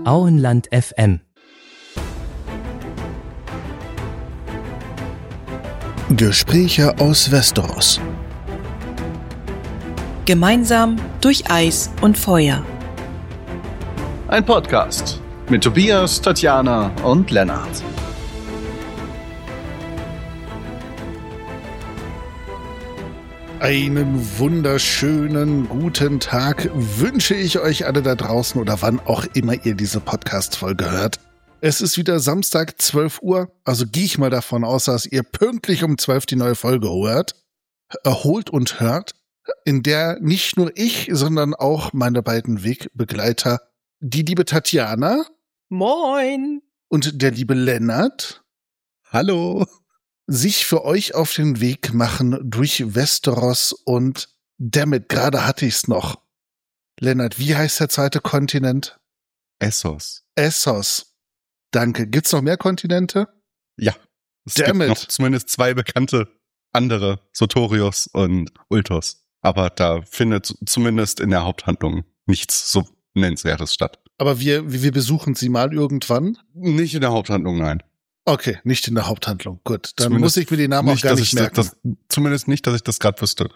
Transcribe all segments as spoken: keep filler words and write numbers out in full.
Auenland F M. Gespräche aus Westeros. Gemeinsam durch Eis und Feuer. Ein Podcast mit Tobias, Tatjana und Lennart. Einen wunderschönen guten Tag wünsche ich euch alle da draußen oder wann auch immer ihr diese Podcast-Folge hört. Es ist wieder Samstag, zwölf Uhr, also gehe ich mal davon aus, dass ihr pünktlich um zwölf die neue Folge hört, erholt und hört, in der nicht nur ich, sondern auch meine beiden Wegbegleiter, die liebe Tatjana. Moin! Und der liebe Lennart. Hallo! Sich für euch auf den Weg machen durch Westeros und damit, gerade hatte ich's noch. Lennart, wie heißt der zweite Kontinent? Essos. Essos. Danke. Gibt's noch mehr Kontinente? Ja. Es Damn gibt it. noch zumindest zwei bekannte andere, Sotorios und Ultos. Aber da findet zumindest in der Haupthandlung nichts so Nennenswertes statt. Aber wir, wir besuchen sie mal irgendwann? Nicht in der Haupthandlung, nein. Okay, nicht in der Haupthandlung. Gut, dann Zumindest muss ich mir den Namen auch gar dass nicht ich merken. Das, das, zumindest nicht, dass ich das gerade wüsste.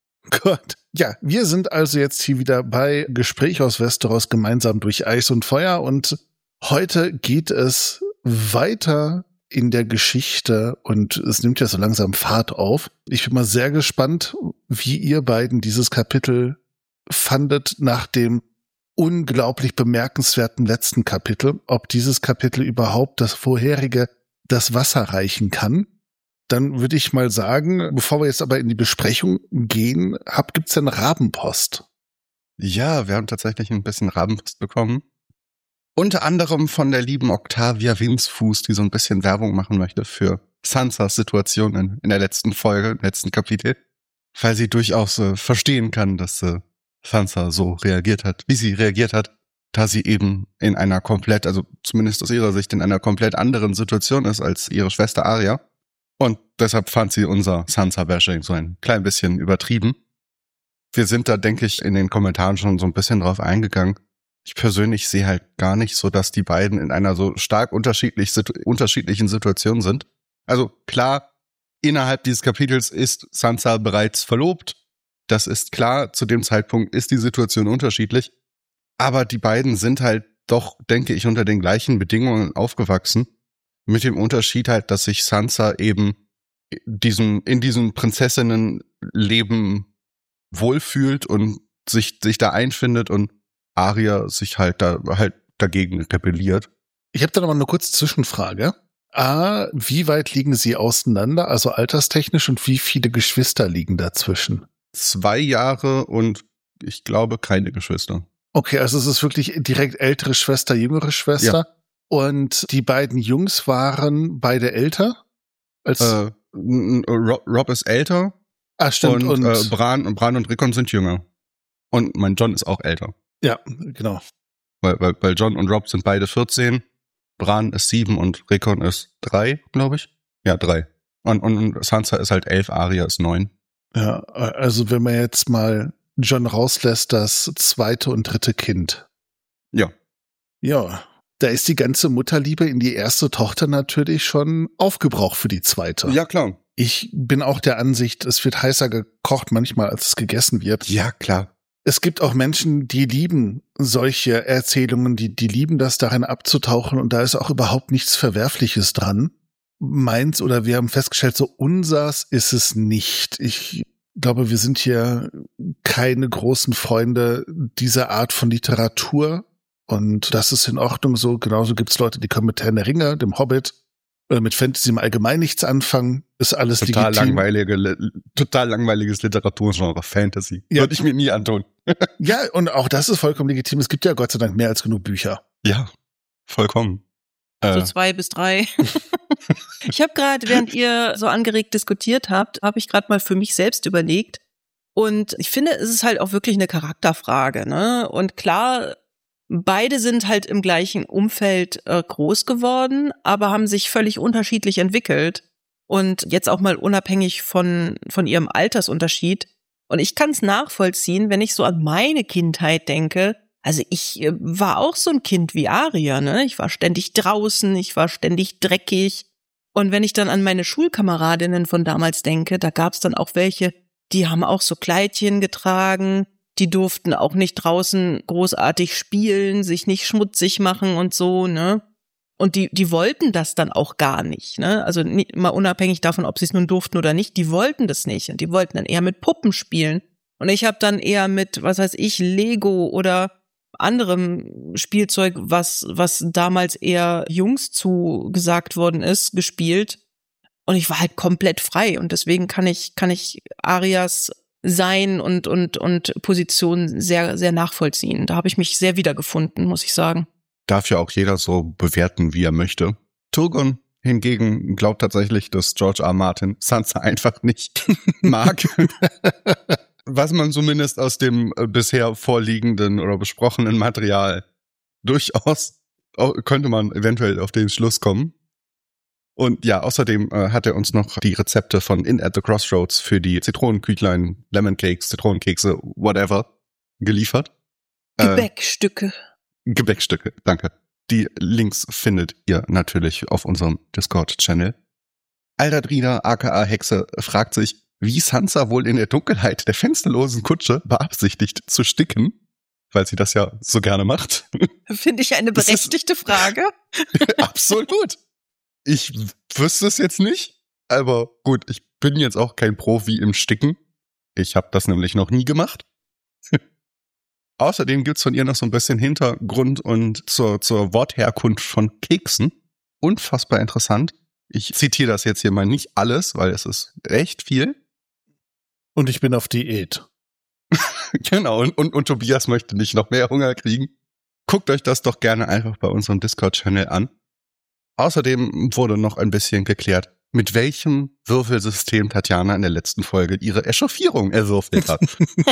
Gut. Ja, wir sind also jetzt hier wieder bei Gespräch aus Westeros gemeinsam durch Eis und Feuer und heute geht es weiter in der Geschichte und es nimmt ja so langsam Fahrt auf. Ich bin mal sehr gespannt, wie ihr beiden dieses Kapitel fandet nach dem unglaublich bemerkenswerten letzten Kapitel, ob dieses Kapitel überhaupt das vorherige das Wasser reichen kann. Dann würde ich mal sagen, bevor wir jetzt aber in die Besprechung gehen, hab, gibt's denn Rabenpost? Ja, wir haben tatsächlich ein bisschen Rabenpost bekommen. Unter anderem von der lieben Octavia Windsfuß, die so ein bisschen Werbung machen möchte für Sansas Situation in, in der letzten Folge, im letzten Kapitel. Weil sie durchaus äh, verstehen kann, dass äh, Sansa so reagiert hat, wie sie reagiert hat, da sie eben in einer komplett, also zumindest aus ihrer Sicht, in einer komplett anderen Situation ist als ihre Schwester Arya. Und deshalb fand sie unser Sansa-Bashing so ein klein bisschen übertrieben. Wir sind da, denke ich, in den Kommentaren schon so ein bisschen drauf eingegangen. Ich persönlich sehe halt gar nicht so, dass die beiden in einer so stark unterschiedlich, situ- unterschiedlichen Situation sind. Also klar, innerhalb dieses Kapitels ist Sansa bereits verlobt. Das ist klar, zu dem Zeitpunkt ist die Situation unterschiedlich. Aber die beiden sind halt doch, denke ich, unter den gleichen Bedingungen aufgewachsen. Mit dem Unterschied halt, dass sich Sansa eben diesem, in diesem Prinzessinnenleben wohlfühlt und sich, sich da einfindet und Arya sich halt da halt dagegen rebelliert. Ich habe da noch mal eine kurze Zwischenfrage. A, wie weit liegen sie auseinander, also alterstechnisch, und wie viele Geschwister liegen dazwischen? Zwei Jahre und ich glaube keine Geschwister. Okay, also es ist wirklich direkt ältere Schwester, jüngere Schwester. Ja. Und die beiden Jungs waren beide älter? Als Äh, Rob, Rob ist älter. ah, stimmt. Und, Und, äh, Bran, und Bran und Rickon sind jünger. Und mein John ist auch älter. ja, genau. Weil, weil, weil John und Rob sind beide vierzehn. Bran ist sieben und Rickon ist drei, glaube ich. Ja, drei. Und, und Sansa ist halt elf, Arya ist neun. Ja, also wenn man jetzt mal John rauslässt, das zweite und dritte Kind. Ja. Ja, da ist die ganze Mutterliebe in die erste Tochter natürlich schon aufgebraucht für die zweite. Ja, klar. Ich bin auch der Ansicht, es wird heißer gekocht manchmal, als es gegessen wird. Ja, klar. Es gibt auch Menschen, die lieben solche Erzählungen, die, die lieben das, darin abzutauchen, und da ist auch überhaupt nichts Verwerfliches dran. Meins, oder wir haben festgestellt, so unsers ist es nicht. Ich glaube, wir sind hier keine großen Freunde dieser Art von Literatur, und das ist in Ordnung so. Genauso gibt's Leute, die können mit Herrn der Ringe, dem Hobbit, oder mit Fantasy im Allgemeinen nichts anfangen. Ist alles Total legitim. langweilige, total langweiliges Literaturgenre, Fantasy. Ja. Würde ich mir nie antun. Ja, und auch das ist vollkommen legitim. Es gibt ja Gott sei Dank mehr als genug Bücher. Ja, vollkommen. So Äh, zwei bis drei. Ich habe gerade, während ihr so angeregt diskutiert habt, habe ich gerade mal für mich selbst überlegt. Und ich finde, es ist halt auch wirklich eine Charakterfrage, ne? Und klar, beide sind halt im gleichen Umfeld äh, groß geworden, aber haben sich völlig unterschiedlich entwickelt. Und jetzt auch mal unabhängig von, von ihrem Altersunterschied. Und ich kann es nachvollziehen, wenn ich so an meine Kindheit denke, Also ich äh, war auch so ein Kind wie Aria, ne? Ich war ständig draußen, ich war ständig dreckig. Und wenn ich dann an meine Schulkameradinnen von damals denke, da gab's dann auch welche, die haben auch so Kleidchen getragen, die durften auch nicht draußen großartig spielen, sich nicht schmutzig machen und so, ne? Und die die wollten das dann auch gar nicht, ne? Also nicht, mal unabhängig davon, ob sie es nun durften oder nicht, die wollten das nicht. Und die wollten dann eher mit Puppen spielen. Und ich habe dann eher mit, was weiß ich, Lego oder anderem Spielzeug, was was damals eher Jungs zugesagt worden ist, gespielt. Und ich war halt komplett frei. Und deswegen kann ich kann ich Arias Sein und und und Position sehr sehr nachvollziehen. Da habe ich mich sehr wiedergefunden, muss ich sagen. Darf ja auch jeder so bewerten, wie er möchte. Turgon hingegen glaubt tatsächlich, dass George R. Martin Sansa einfach nicht mag. Was man zumindest aus dem äh, bisher vorliegenden oder besprochenen Material durchaus auch, könnte man eventuell auf den Schluss kommen. Und ja, außerdem äh, hat er uns noch die Rezepte von In at the Crossroads für die Zitronenküchlein, Lemon Cakes, Zitronenkekse, whatever, geliefert. Gebäckstücke. Äh, Gebäckstücke, danke. Die Links findet ihr natürlich auf unserem Discord-Channel. Aldadrina, aka Hexe, fragt sich, wie Sansa wohl in der Dunkelheit der fensterlosen Kutsche beabsichtigt zu sticken, weil sie das ja so gerne macht. Finde ich eine berechtigte Frage. Absolut. Ich wüsste es jetzt nicht, aber gut, ich bin jetzt auch kein Profi im Sticken. Ich habe das nämlich noch nie gemacht. Außerdem gibt's von ihr noch so ein bisschen Hintergrund und zur, zur Wortherkunft von Keksen. Unfassbar interessant. Ich zitiere das jetzt hier mal nicht alles, weil es ist echt viel. Und ich bin auf Diät. Genau, und, und, und Tobias möchte nicht noch mehr Hunger kriegen. Guckt euch das doch gerne einfach bei unserem Discord-Channel an. Außerdem wurde noch ein bisschen geklärt, mit welchem Würfelsystem Tatjana in der letzten Folge ihre Echauffierung erwürfelt hat.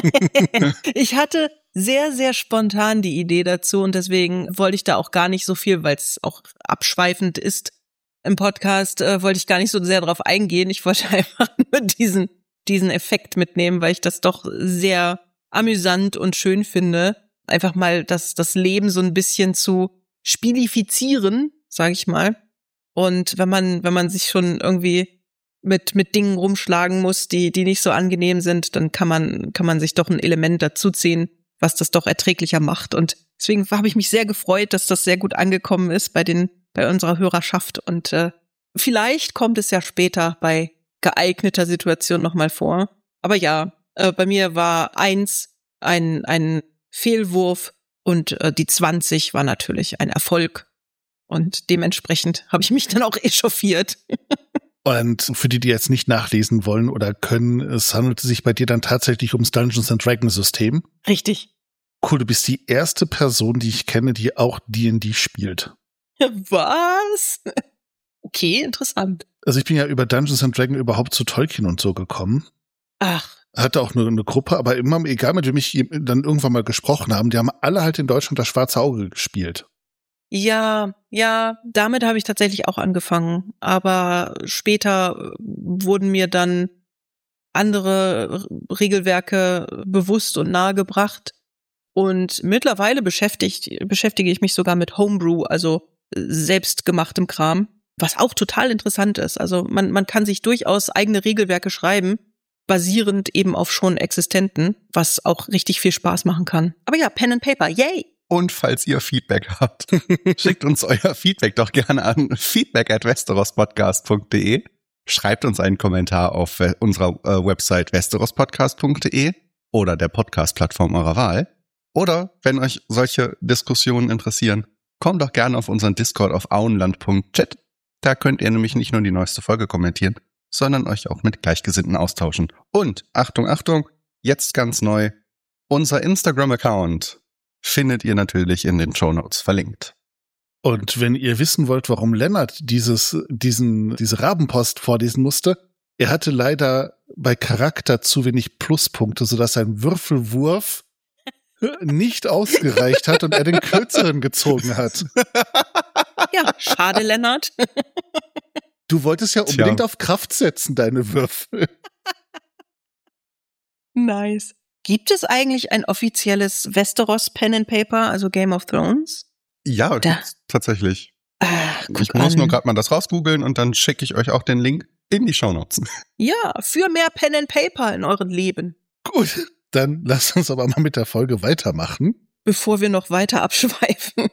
Ich hatte sehr, sehr spontan die Idee dazu und deswegen wollte ich da auch gar nicht so viel, weil es auch abschweifend ist im Podcast, äh, wollte ich gar nicht so sehr drauf eingehen. Ich wollte einfach nur diesen diesen Effekt mitnehmen, weil ich das doch sehr amüsant und schön finde, einfach mal das das Leben so ein bisschen zu spielifizieren, sage ich mal. Und wenn man wenn man sich schon irgendwie mit mit Dingen rumschlagen muss, die die nicht so angenehm sind, dann kann man kann man sich doch ein Element dazuziehen, was das doch erträglicher macht. Und deswegen habe ich mich sehr gefreut, dass das sehr gut angekommen ist bei den bei unserer Hörerschaft. Und äh, vielleicht kommt es ja später bei geeigneter Situation nochmal vor. Aber ja, äh, bei mir war eins ein ein Fehlwurf und äh, die zwanzig war natürlich ein Erfolg. Und dementsprechend habe ich mich dann auch echauffiert. Und für die, die jetzt nicht nachlesen wollen oder können, es handelt sich bei dir dann tatsächlich ums Dungeons and Dragons System. Richtig. Cool, du bist die erste Person, die ich kenne, die auch D and D spielt. Was? Okay, interessant. Also ich bin ja über Dungeons and Dragons überhaupt zu Tolkien und so gekommen. Ach. Hatte auch nur eine Gruppe, aber immer, egal mit wem ich dann irgendwann mal gesprochen haben, die haben alle halt in Deutschland das Schwarze Auge gespielt. Ja, ja, damit habe ich tatsächlich auch angefangen. Aber später wurden mir dann andere Regelwerke bewusst und nahegebracht. Und mittlerweile beschäftigt, beschäftige ich mich sogar mit Homebrew, also selbstgemachtem Kram, was auch total interessant ist. Also man, man kann sich durchaus eigene Regelwerke schreiben, basierend eben auf schon existenten, was auch richtig viel Spaß machen kann. Aber ja, Pen and Paper, yay! Und falls ihr Feedback habt, schickt uns euer Feedback doch gerne an feedback at westerospodcast punkt de. Schreibt uns einen Kommentar auf unserer äh, Website westerospodcast punkt de oder der Podcast-Plattform eurer Wahl. Oder, wenn euch solche Diskussionen interessieren, kommt doch gerne auf unseren Discord auf auenland punkt chat. Da könnt ihr nämlich nicht nur die neueste Folge kommentieren, sondern euch auch mit Gleichgesinnten austauschen. Und, Achtung, Achtung, jetzt ganz neu, unser Instagram-Account findet ihr natürlich in den Shownotes verlinkt. Und wenn ihr wissen wollt, warum Lennart dieses, diesen, diese Rabenpost vorlesen musste, er hatte leider bei Charakter zu wenig Pluspunkte, sodass sein Würfelwurf nicht ausgereicht hat und er den kürzeren gezogen hat. Ja, schade, Lennart. Du wolltest ja unbedingt Tja. auf Kraft setzen, deine Würfel. Nice. Gibt es eigentlich ein offizielles Westeros Pen and Paper, also Game of Thrones? Ja, Da. gibt's tatsächlich. Ach, guck Ich muss an. nur gerade mal das rausgoogeln und dann schicke ich euch auch den Link in die Shownotes. Ja, für mehr Pen and Paper in eurem Leben. Gut, dann lasst uns aber mal mit der Folge weitermachen. Bevor wir noch weiter abschweifen.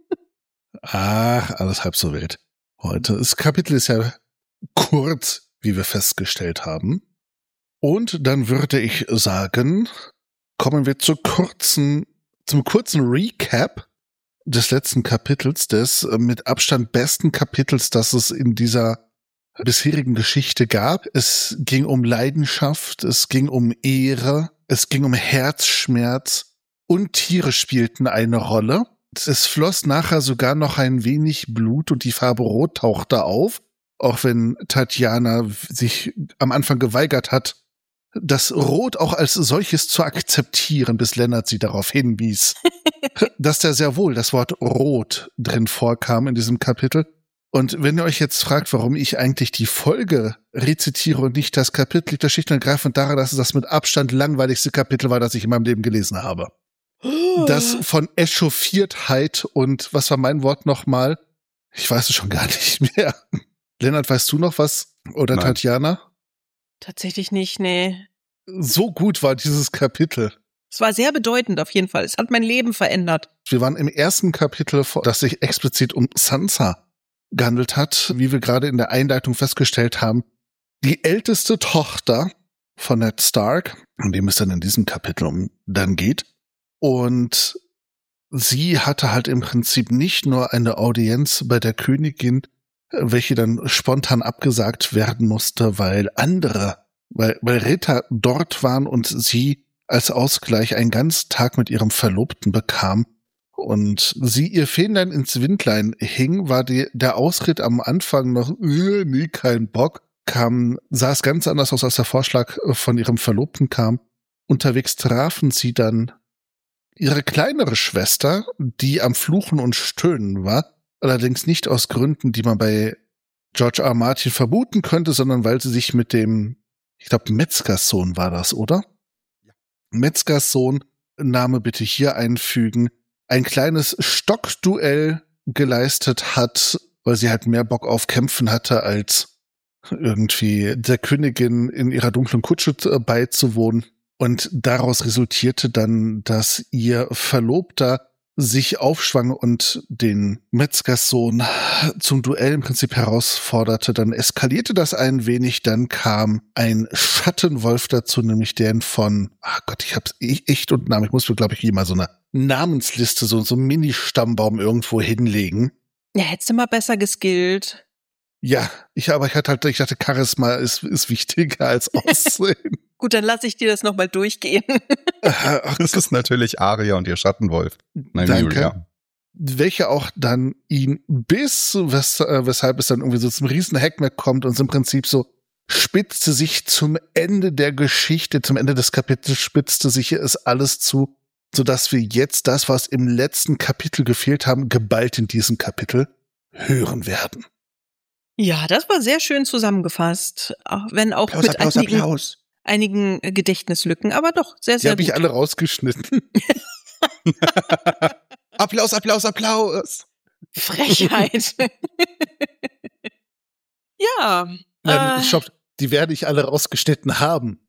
Ach, alles halb so wild. Heute, das Kapitel ist ja kurz, wie wir festgestellt haben. Und dann würde ich sagen, kommen wir zur kurzen, zum kurzen Recap des letzten Kapitels, des mit Abstand besten Kapitels, das es in dieser bisherigen Geschichte gab. Es ging um Leidenschaft, es ging um Ehre, es ging um Herzschmerz und Tiere spielten eine Rolle. Es floss nachher sogar noch ein wenig Blut und die Farbe Rot tauchte auf, auch wenn Tatjana sich am Anfang geweigert hat, das Rot auch als solches zu akzeptieren, bis Lennart sie darauf hinwies, dass da sehr wohl das Wort Rot drin vorkam in diesem Kapitel. Und wenn ihr euch jetzt fragt, warum ich eigentlich die Folge rezitiere und nicht das Kapitel, liegt das schlicht und ergreifend daran, dass es das mit Abstand langweiligste Kapitel war, das ich in meinem Leben gelesen habe. Das von Echauffiertheit und was war mein Wort nochmal? Ich weiß es schon gar nicht mehr. Lennart, weißt du noch was? Oder Nein. Tatjana? Tatsächlich nicht, nee. So gut war dieses Kapitel. Es war sehr bedeutend auf jeden Fall. Es hat mein Leben verändert. Wir waren im ersten Kapitel, das sich explizit um Sansa gehandelt hat, wie wir gerade in der Einleitung festgestellt haben, die älteste Tochter von Ned Stark, um dem es dann in diesem Kapitel um dann geht. Und sie hatte halt im Prinzip nicht nur eine Audienz bei der Königin, welche dann spontan abgesagt werden musste, weil andere, weil, weil Ritter dort waren und sie als Ausgleich einen ganzen Tag mit ihrem Verlobten bekam und sie ihr Fähnlein ins Windlein hing, war die, der Ausritt am Anfang noch, äh, nee, kein Bock, kam, sah es ganz anders aus, als der Vorschlag von ihrem Verlobten kam. Unterwegs trafen sie dann ihre kleinere Schwester, die am Fluchen und Stöhnen war, allerdings nicht aus Gründen, die man bei George R. R. Martin vermuten könnte, sondern weil sie sich mit dem, ich glaube, Metzgers Sohn war das, oder? Ja. Metzgers Sohn, Name bitte hier einfügen, ein kleines Stockduell geleistet hat, weil sie halt mehr Bock auf Kämpfen hatte, als irgendwie der Königin in ihrer dunklen Kutsche beizuwohnen. Und daraus resultierte dann, dass ihr Verlobter sich aufschwang und den Metzgerssohn zum Duell im Prinzip herausforderte. Dann eskalierte das ein wenig, dann kam ein Schattenwolf dazu, nämlich den von, ach Gott, ich hab's echt und Namen, ich muss mir, glaube ich, hier mal so eine Namensliste, so, so einen Mini-Stammbaum irgendwo hinlegen. Ja, hättest du mal besser geskillt. Ja, ich, aber ich hatte halt, ich dachte, Charisma ist, ist wichtiger als Aussehen. Gut, dann lasse ich dir das nochmal durchgehen. Das ist natürlich Arya und ihr Schattenwolf. Nein, Danke. Julia. Welche auch dann ihn bis, wes, äh, weshalb es dann irgendwie so zum riesen Hackmack kommt und so im Prinzip so spitzte sich zum Ende der Geschichte, zum Ende des Kapitels spitzte sich es alles zu, sodass wir jetzt das, was im letzten Kapitel gefehlt haben, geballt in diesem Kapitel hören werden. Ja, das war sehr schön zusammengefasst. Auch wenn auch Applaus, mit Applaus, einigen, Applaus. einigen Gedächtnislücken, aber doch sehr, Die sehr habe ich gut. alle rausgeschnitten. Applaus, Applaus, Applaus. Frechheit. Ja. Nein, äh, stopp, die werde ich alle rausgeschnitten haben.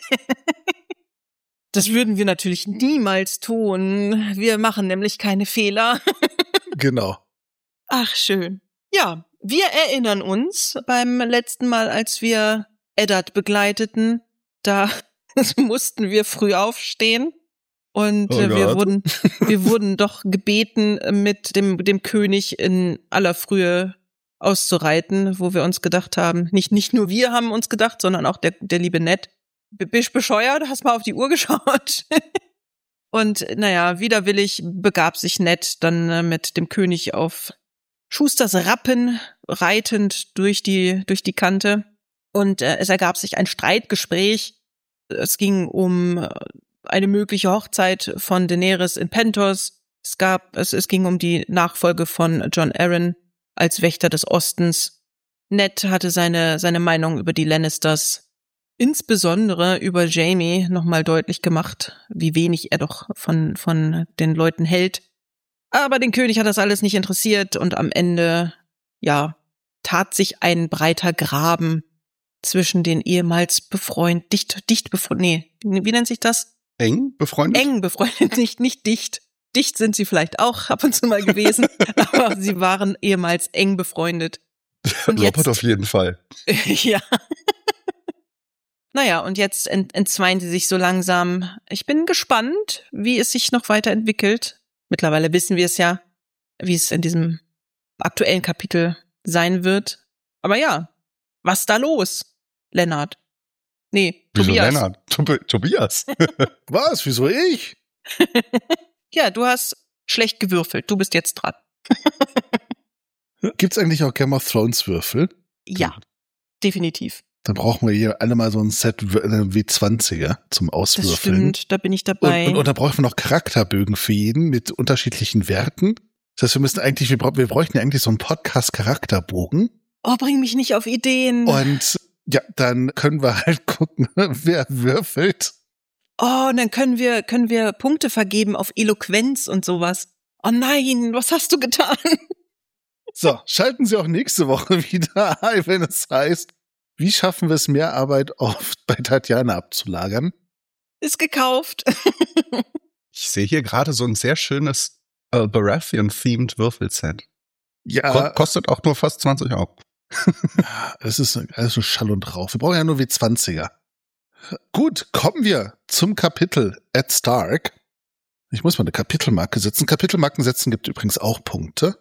Das würden wir natürlich niemals tun. Wir machen nämlich keine Fehler. Genau. Ach, schön. Ja, wir erinnern uns beim letzten Mal, als wir Eddard begleiteten, da mussten wir früh aufstehen und Oh äh, wir Gott. wurden wir wurden doch gebeten, mit dem dem König in aller Frühe auszureiten, wo wir uns gedacht haben, nicht nicht nur wir haben uns gedacht, sondern auch der der liebe Ned, bist bescheuert, hast mal auf die Uhr geschaut. Und naja, widerwillig begab sich Ned dann äh, mit dem König auf Schusters Rappen reitend durch die durch die Kante. Und äh, es ergab sich ein Streitgespräch. Es ging um äh, eine mögliche Hochzeit von Daenerys in Pentos. Es gab, es, es ging um die Nachfolge von Jon Arryn als Wächter des Ostens. Ned hatte seine seine Meinung über die Lannisters. insbesondere über Jaime nochmal deutlich gemacht, wie wenig er doch von, von den Leuten hält. Aber den König hat das alles nicht interessiert und am Ende, ja, tat sich ein breiter Graben zwischen den ehemals befreundet, dicht, dicht befreundet, nee, wie nennt sich das? Eng befreundet? Eng befreundet, nicht, nicht dicht. Dicht sind sie vielleicht auch ab und zu mal gewesen, aber sie waren ehemals eng befreundet. Und Robert jetzt, auf jeden Fall. ja. Naja, und jetzt ent, entzweien sie sich so langsam. Ich bin gespannt, wie es sich noch weiterentwickelt. Mittlerweile wissen wir es ja, wie es in diesem aktuellen Kapitel sein wird. Aber ja, was da los, Lennart? Nee, Wieso Tobias. Lennart? Tob- Tobias. Was? Wieso ich? Ja, du hast schlecht gewürfelt. Du bist jetzt dran. Gibt's eigentlich auch Game of Thrones Würfel? Ja, definitiv. Dann brauchen wir hier alle mal so ein Set W zwanziger zum Das Auswürfeln. stimmt, da bin ich dabei. Und, und, und da brauchen wir noch Charakterbögen für jeden mit unterschiedlichen Werten. Das heißt, wir müssen eigentlich, wir, bra- wir bräuchten ja eigentlich so einen Podcast-Charakterbogen. Oh, bring mich nicht auf Ideen. Und ja, dann können wir halt gucken, wer würfelt. Oh, und dann können wir, können wir Punkte vergeben auf Eloquenz und sowas. Oh nein, was hast du getan? So, schalten Sie auch nächste Woche wieder ein, wenn es heißt, wie schaffen wir es, mehr Arbeit auf, bei Tatjana abzulagern? Ist gekauft. Ich sehe hier gerade so ein sehr schönes äh, Baratheon-themed Würfelset. Ja, Ko- kostet auch nur fast zwanzig Euro. es ist alles so Schall und Rauch. Wir brauchen ja nur W zwanziger. Gut, kommen wir zum Kapitel at Stark. Ich muss mal eine Kapitelmarke setzen. Kapitelmarken setzen gibt übrigens auch Punkte.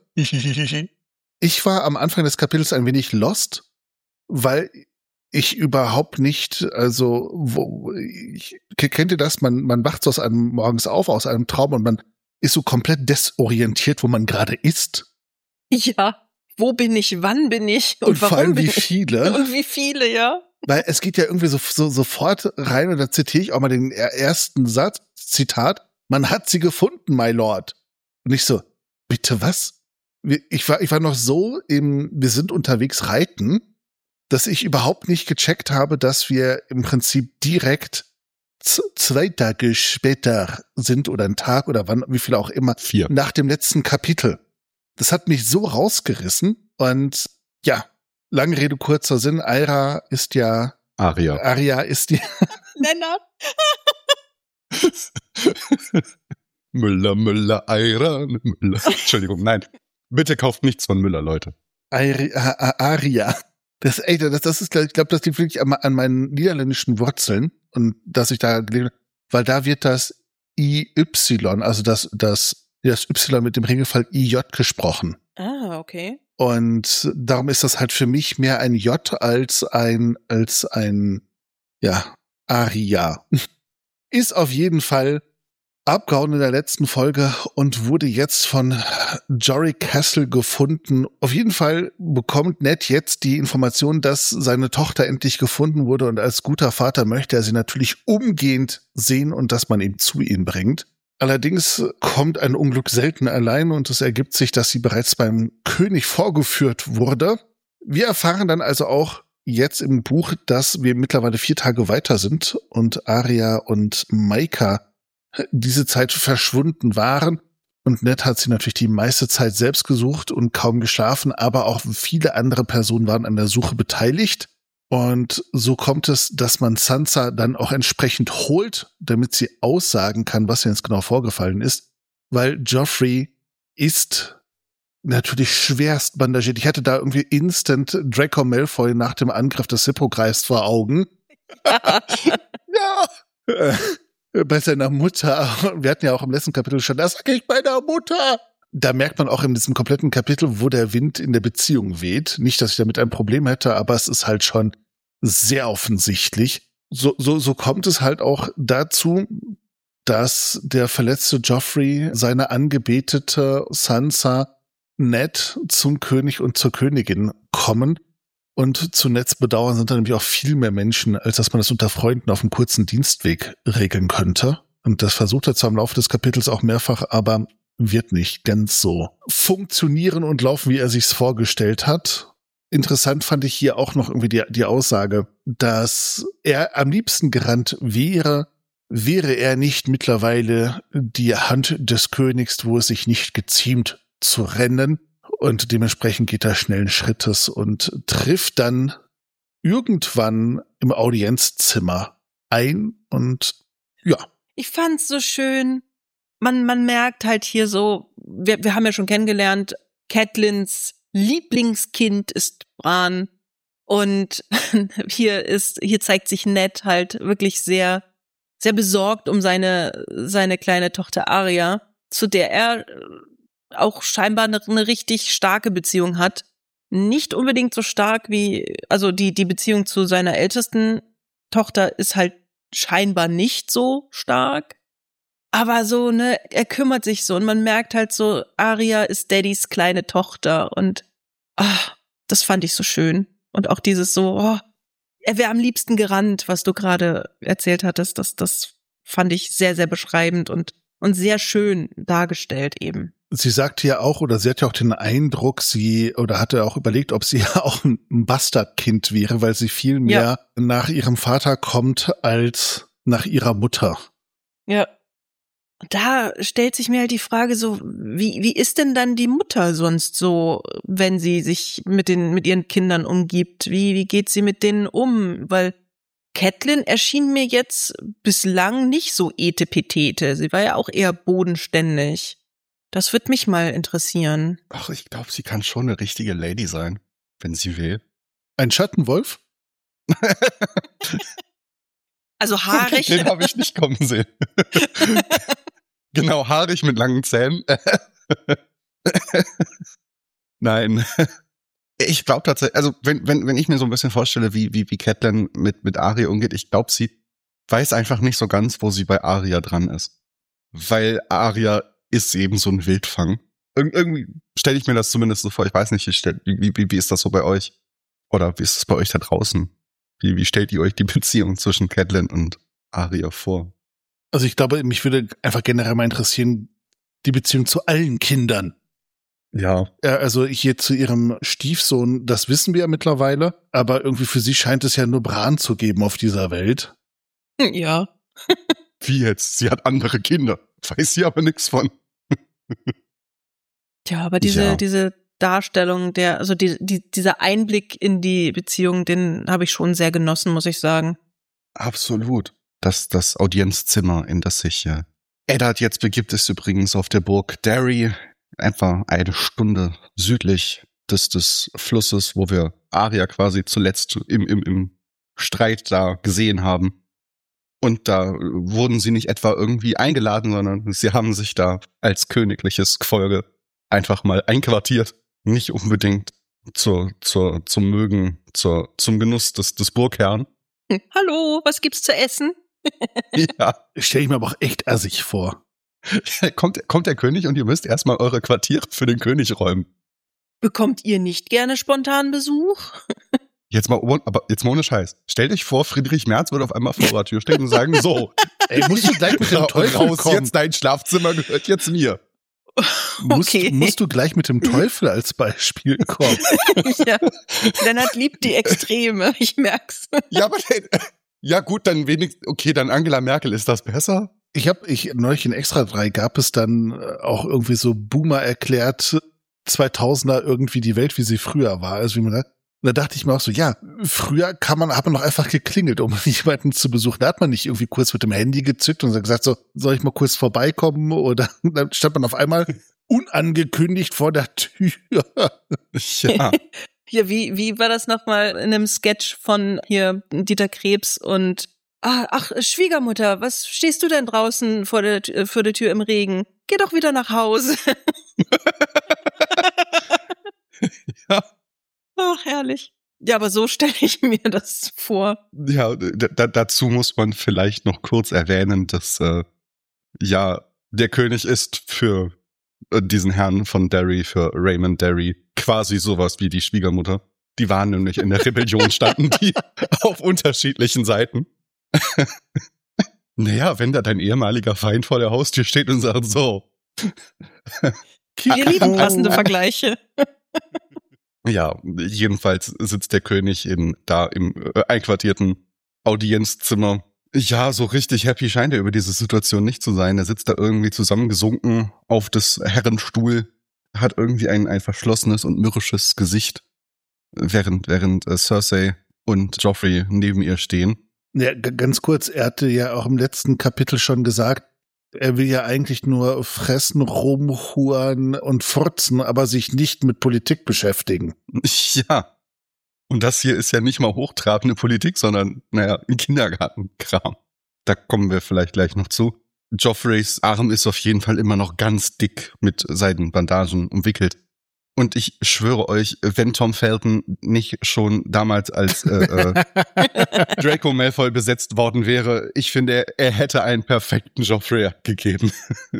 Ich war am Anfang des Kapitels ein wenig lost, weil ich überhaupt nicht, also, wo, ich, kennt ihr das? Man, man wacht so aus einem morgens auf, aus einem Traum und man ist so komplett desorientiert, wo man gerade ist. Ja, wo bin ich, wann bin ich und, Und warum vor allem bin wie ich? viele. Und wie viele, ja? Weil es geht ja irgendwie so, so sofort rein und da zitiere ich auch mal den ersten Satz, Zitat, man hat sie gefunden, my lord. Und ich so, bitte was? Ich war, ich war noch so im, wir sind unterwegs reiten, dass ich überhaupt nicht gecheckt habe, dass wir im Prinzip direkt z- zwei Tage später sind oder einen Tag oder wann, wie viel auch immer, Vier. nach dem letzten Kapitel. Das hat mich so rausgerissen und ja, lange Rede, kurzer Sinn, Aira ist ja, Aria. Aria ist die, Lennart. Müller, Müller, Aira, Müller. Entschuldigung, nein. Bitte kauft nichts von Müller, Leute. Ari- A- A- Aria. Das, ey, das, das ist, ich glaube, das liegt wirklich an, an meinen niederländischen Wurzeln und dass ich da gelebt habe, weil da wird das I Y, also das, das, das Y mit dem Regelfall I J gesprochen. Ah, okay. Und darum ist das halt für mich mehr ein J als ein, als ein, ja, Aria. Ist auf jeden Fall abgehauen in der letzten Folge und wurde jetzt von Jory Castle gefunden. Auf jeden Fall bekommt Ned jetzt die Information, dass seine Tochter endlich gefunden wurde und als guter Vater möchte er sie natürlich umgehend sehen und dass man ihn zu ihm bringt. Allerdings kommt ein Unglück selten allein und es ergibt sich, dass sie bereits beim König vorgeführt wurde. Wir erfahren dann also auch jetzt im Buch, dass wir mittlerweile vier Tage weiter sind und Arya und Maika diese Zeit verschwunden waren. Und Ned hat sie natürlich die meiste Zeit selbst gesucht und kaum geschlafen, aber auch viele andere Personen waren an der Suche beteiligt. Und so kommt es, dass man Sansa dann auch entsprechend holt, damit sie aussagen kann, was jetzt genau vorgefallen ist. Weil Joffrey ist natürlich schwerst bandagiert. Ich hatte da irgendwie instant Draco Malfoy nach dem Angriff des Hippogreifs vor Augen. Ja. Äh, bei seiner Mutter. Wir hatten ja auch im letzten Kapitel schon, das sag ich meiner Mutter. Da merkt man auch in diesem kompletten Kapitel, wo der Wind in der Beziehung weht. Nicht, dass ich damit ein Problem hätte, aber es ist halt schon sehr offensichtlich. So, so, so kommt es halt auch dazu, dass der verletzte Joffrey seine angebetete Sansa Ned zum König und zur Königin kommen. Und zu Neds Bedauern sind da nämlich auch viel mehr Menschen, als dass man das unter Freunden auf einem kurzen Dienstweg regeln könnte. Und das versucht er zwar im Laufe des Kapitels auch mehrfach, aber wird nicht ganz so funktionieren und laufen, wie er sich's vorgestellt hat. Interessant fand ich hier auch noch irgendwie die, die Aussage, dass er am liebsten gerannt wäre, wäre er nicht mittlerweile die Hand des Königs, wo es sich nicht geziemt zu rennen. Und dementsprechend geht er schnellen Schrittes und trifft dann irgendwann im Audienzzimmer ein und ja. Ich fand's so schön. Man, man merkt halt hier so, wir, wir haben ja schon kennengelernt, Catelyns Lieblingskind ist Bran und hier ist, hier zeigt sich Ned halt wirklich sehr, sehr besorgt um seine, seine kleine Tochter Arya, zu der er auch scheinbar eine, eine richtig starke Beziehung hat. Nicht unbedingt so stark wie, also die, die Beziehung zu seiner ältesten Tochter ist halt scheinbar nicht so stark. Aber so, ne, er kümmert sich so und man merkt halt so, Arya ist Daddys kleine Tochter und ah, das fand ich so schön. Und auch dieses so, oh, er wäre am liebsten gerannt, was du gerade erzählt hattest, das, das fand ich sehr, sehr beschreibend und, und sehr schön dargestellt eben. Sie sagte ja auch, oder sie hat ja auch den Eindruck, sie, oder hatte auch überlegt, ob sie ja auch ein Bastardkind wäre, weil sie viel mehr ja. nach ihrem Vater kommt als nach ihrer Mutter. Ja. Da stellt sich mir halt die Frage so, wie, wie ist denn dann die Mutter sonst so, wenn sie sich mit den, mit ihren Kindern umgibt? Wie, wie geht sie mit denen um? Weil Catelyn erschien mir jetzt bislang nicht so etepetete. Sie war ja auch eher bodenständig. Das wird mich mal interessieren. Ach, ich glaube, sie kann schon eine richtige Lady sein, wenn sie will. Ein Schattenwolf? Also haarig. Den habe ich nicht kommen sehen. Genau, haarig mit langen Zähnen. Nein. Ich glaube tatsächlich, also wenn, wenn, wenn ich mir so ein bisschen vorstelle, wie, wie, wie Catelyn mit, mit Arya umgeht, ich glaube, sie weiß einfach nicht so ganz, wo sie bei Arya dran ist. Weil Arya ist eben so ein Wildfang. Ir- irgendwie stelle ich mir das zumindest so vor. Ich weiß nicht, wie, stell, wie, wie, wie ist das so bei euch? Oder wie ist es bei euch da draußen? Wie, wie stellt ihr euch die Beziehung zwischen Catelyn und Arya vor? Also ich glaube, mich würde einfach generell mal interessieren, die Beziehung zu allen Kindern. Ja. Ja, also hier zu ihrem Stiefsohn, das wissen wir ja mittlerweile, aber irgendwie für sie scheint es ja nur Bran zu geben auf dieser Welt. Ja. Wie jetzt? Sie hat andere Kinder. Weiß sie aber nichts von. Ja, aber diese, Ja. diese Darstellung der, also die, die, dieser Einblick in die Beziehung, den habe ich schon sehr genossen, muss ich sagen. Absolut. Das, das Audienzzimmer, in das sich äh, Eddard jetzt begibt, ist übrigens auf der Burg Derry, etwa eine Stunde südlich des, des Flusses, wo wir Arya quasi zuletzt im, im, im Streit da gesehen haben. Und da wurden sie nicht etwa irgendwie eingeladen, sondern sie haben sich da als königliches Gefolge einfach mal einquartiert. Nicht unbedingt zur, zur, zum Mögen, zur, zum Genuss des, des Burgherrn. Hm. Hallo, was gibt's zu essen? Ja. Stelle ich mir aber auch echt assig vor. Kommt, kommt der König und ihr müsst erstmal eure Quartiere für den König räumen. Bekommt ihr nicht gerne spontan Besuch? Jetzt mal, ohne- aber jetzt mal ohne Scheiß. Stellt euch vor, Friedrich Merz würde auf einmal vor der Tür stehen und sagen, so, Ey, musst du gleich mit dem Teufel raus kommen? jetzt, dein Schlafzimmer gehört jetzt mir. Musst, Okay. musst du gleich mit dem Teufel als Beispiel kommen? Ja. Lennart liebt die Extreme, ich merk's. Ja, aber, ja gut, dann wenigstens, okay, dann Angela Merkel, ist das besser? Ich habe, ich neulich in Extra drei gab es dann äh, auch irgendwie so Boomer erklärt, zweitausender irgendwie die Welt, wie sie früher war. Also wie man da, und da dachte ich mir auch so, ja, früher kann man, hat man doch einfach geklingelt, um jemanden zu besuchen. Da hat man nicht irgendwie kurz mit dem Handy gezückt und gesagt so, soll ich mal kurz vorbeikommen? Oder dann stand man auf einmal unangekündigt vor der Tür. Ja. Ja, wie, wie war das nochmal in einem Sketch von hier Dieter Krebs und ah, ach, Schwiegermutter, was stehst du denn draußen vor der, Tü- vor der Tür im Regen? Geh doch wieder nach Hause. Ja. Ach, herrlich. Ja, aber so stelle ich mir das vor. Ja, d- d- dazu muss man vielleicht noch kurz erwähnen, dass äh, ja der König ist für äh, diesen Herrn von Derry, für Raymond Derry, quasi sowas wie die Schwiegermutter. Die waren nämlich in der Rebellion, standen die auf unterschiedlichen Seiten. Naja, wenn da dein ehemaliger Feind vor der Haustür steht und sagt so. Wir lieben passende Vergleiche. Ja, jedenfalls sitzt der König in da im äh, einquartierten Audienzzimmer. Ja, so richtig happy scheint er über diese Situation nicht zu sein. Er sitzt da irgendwie zusammengesunken auf des Herrenstuhl, hat irgendwie ein, ein verschlossenes und mürrisches Gesicht, während, während äh, Cersei und Joffrey neben ihr stehen. Ja, g- ganz kurz, er hatte ja auch im letzten Kapitel schon gesagt, er will ja eigentlich nur fressen, rumhuren und furzen, aber sich nicht mit Politik beschäftigen. Ja. Und das hier ist ja nicht mal hochtrabende Politik, sondern, naja, ein Kindergartenkram. Da kommen wir vielleicht gleich noch zu. Joffreys Arm ist auf jeden Fall immer noch ganz dick mit Seidenbandagen umwickelt. Und ich schwöre euch, wenn Tom Felton nicht schon damals als äh, äh, Draco Malfoy besetzt worden wäre, ich finde, er, er hätte einen perfekten Joffrey gegeben.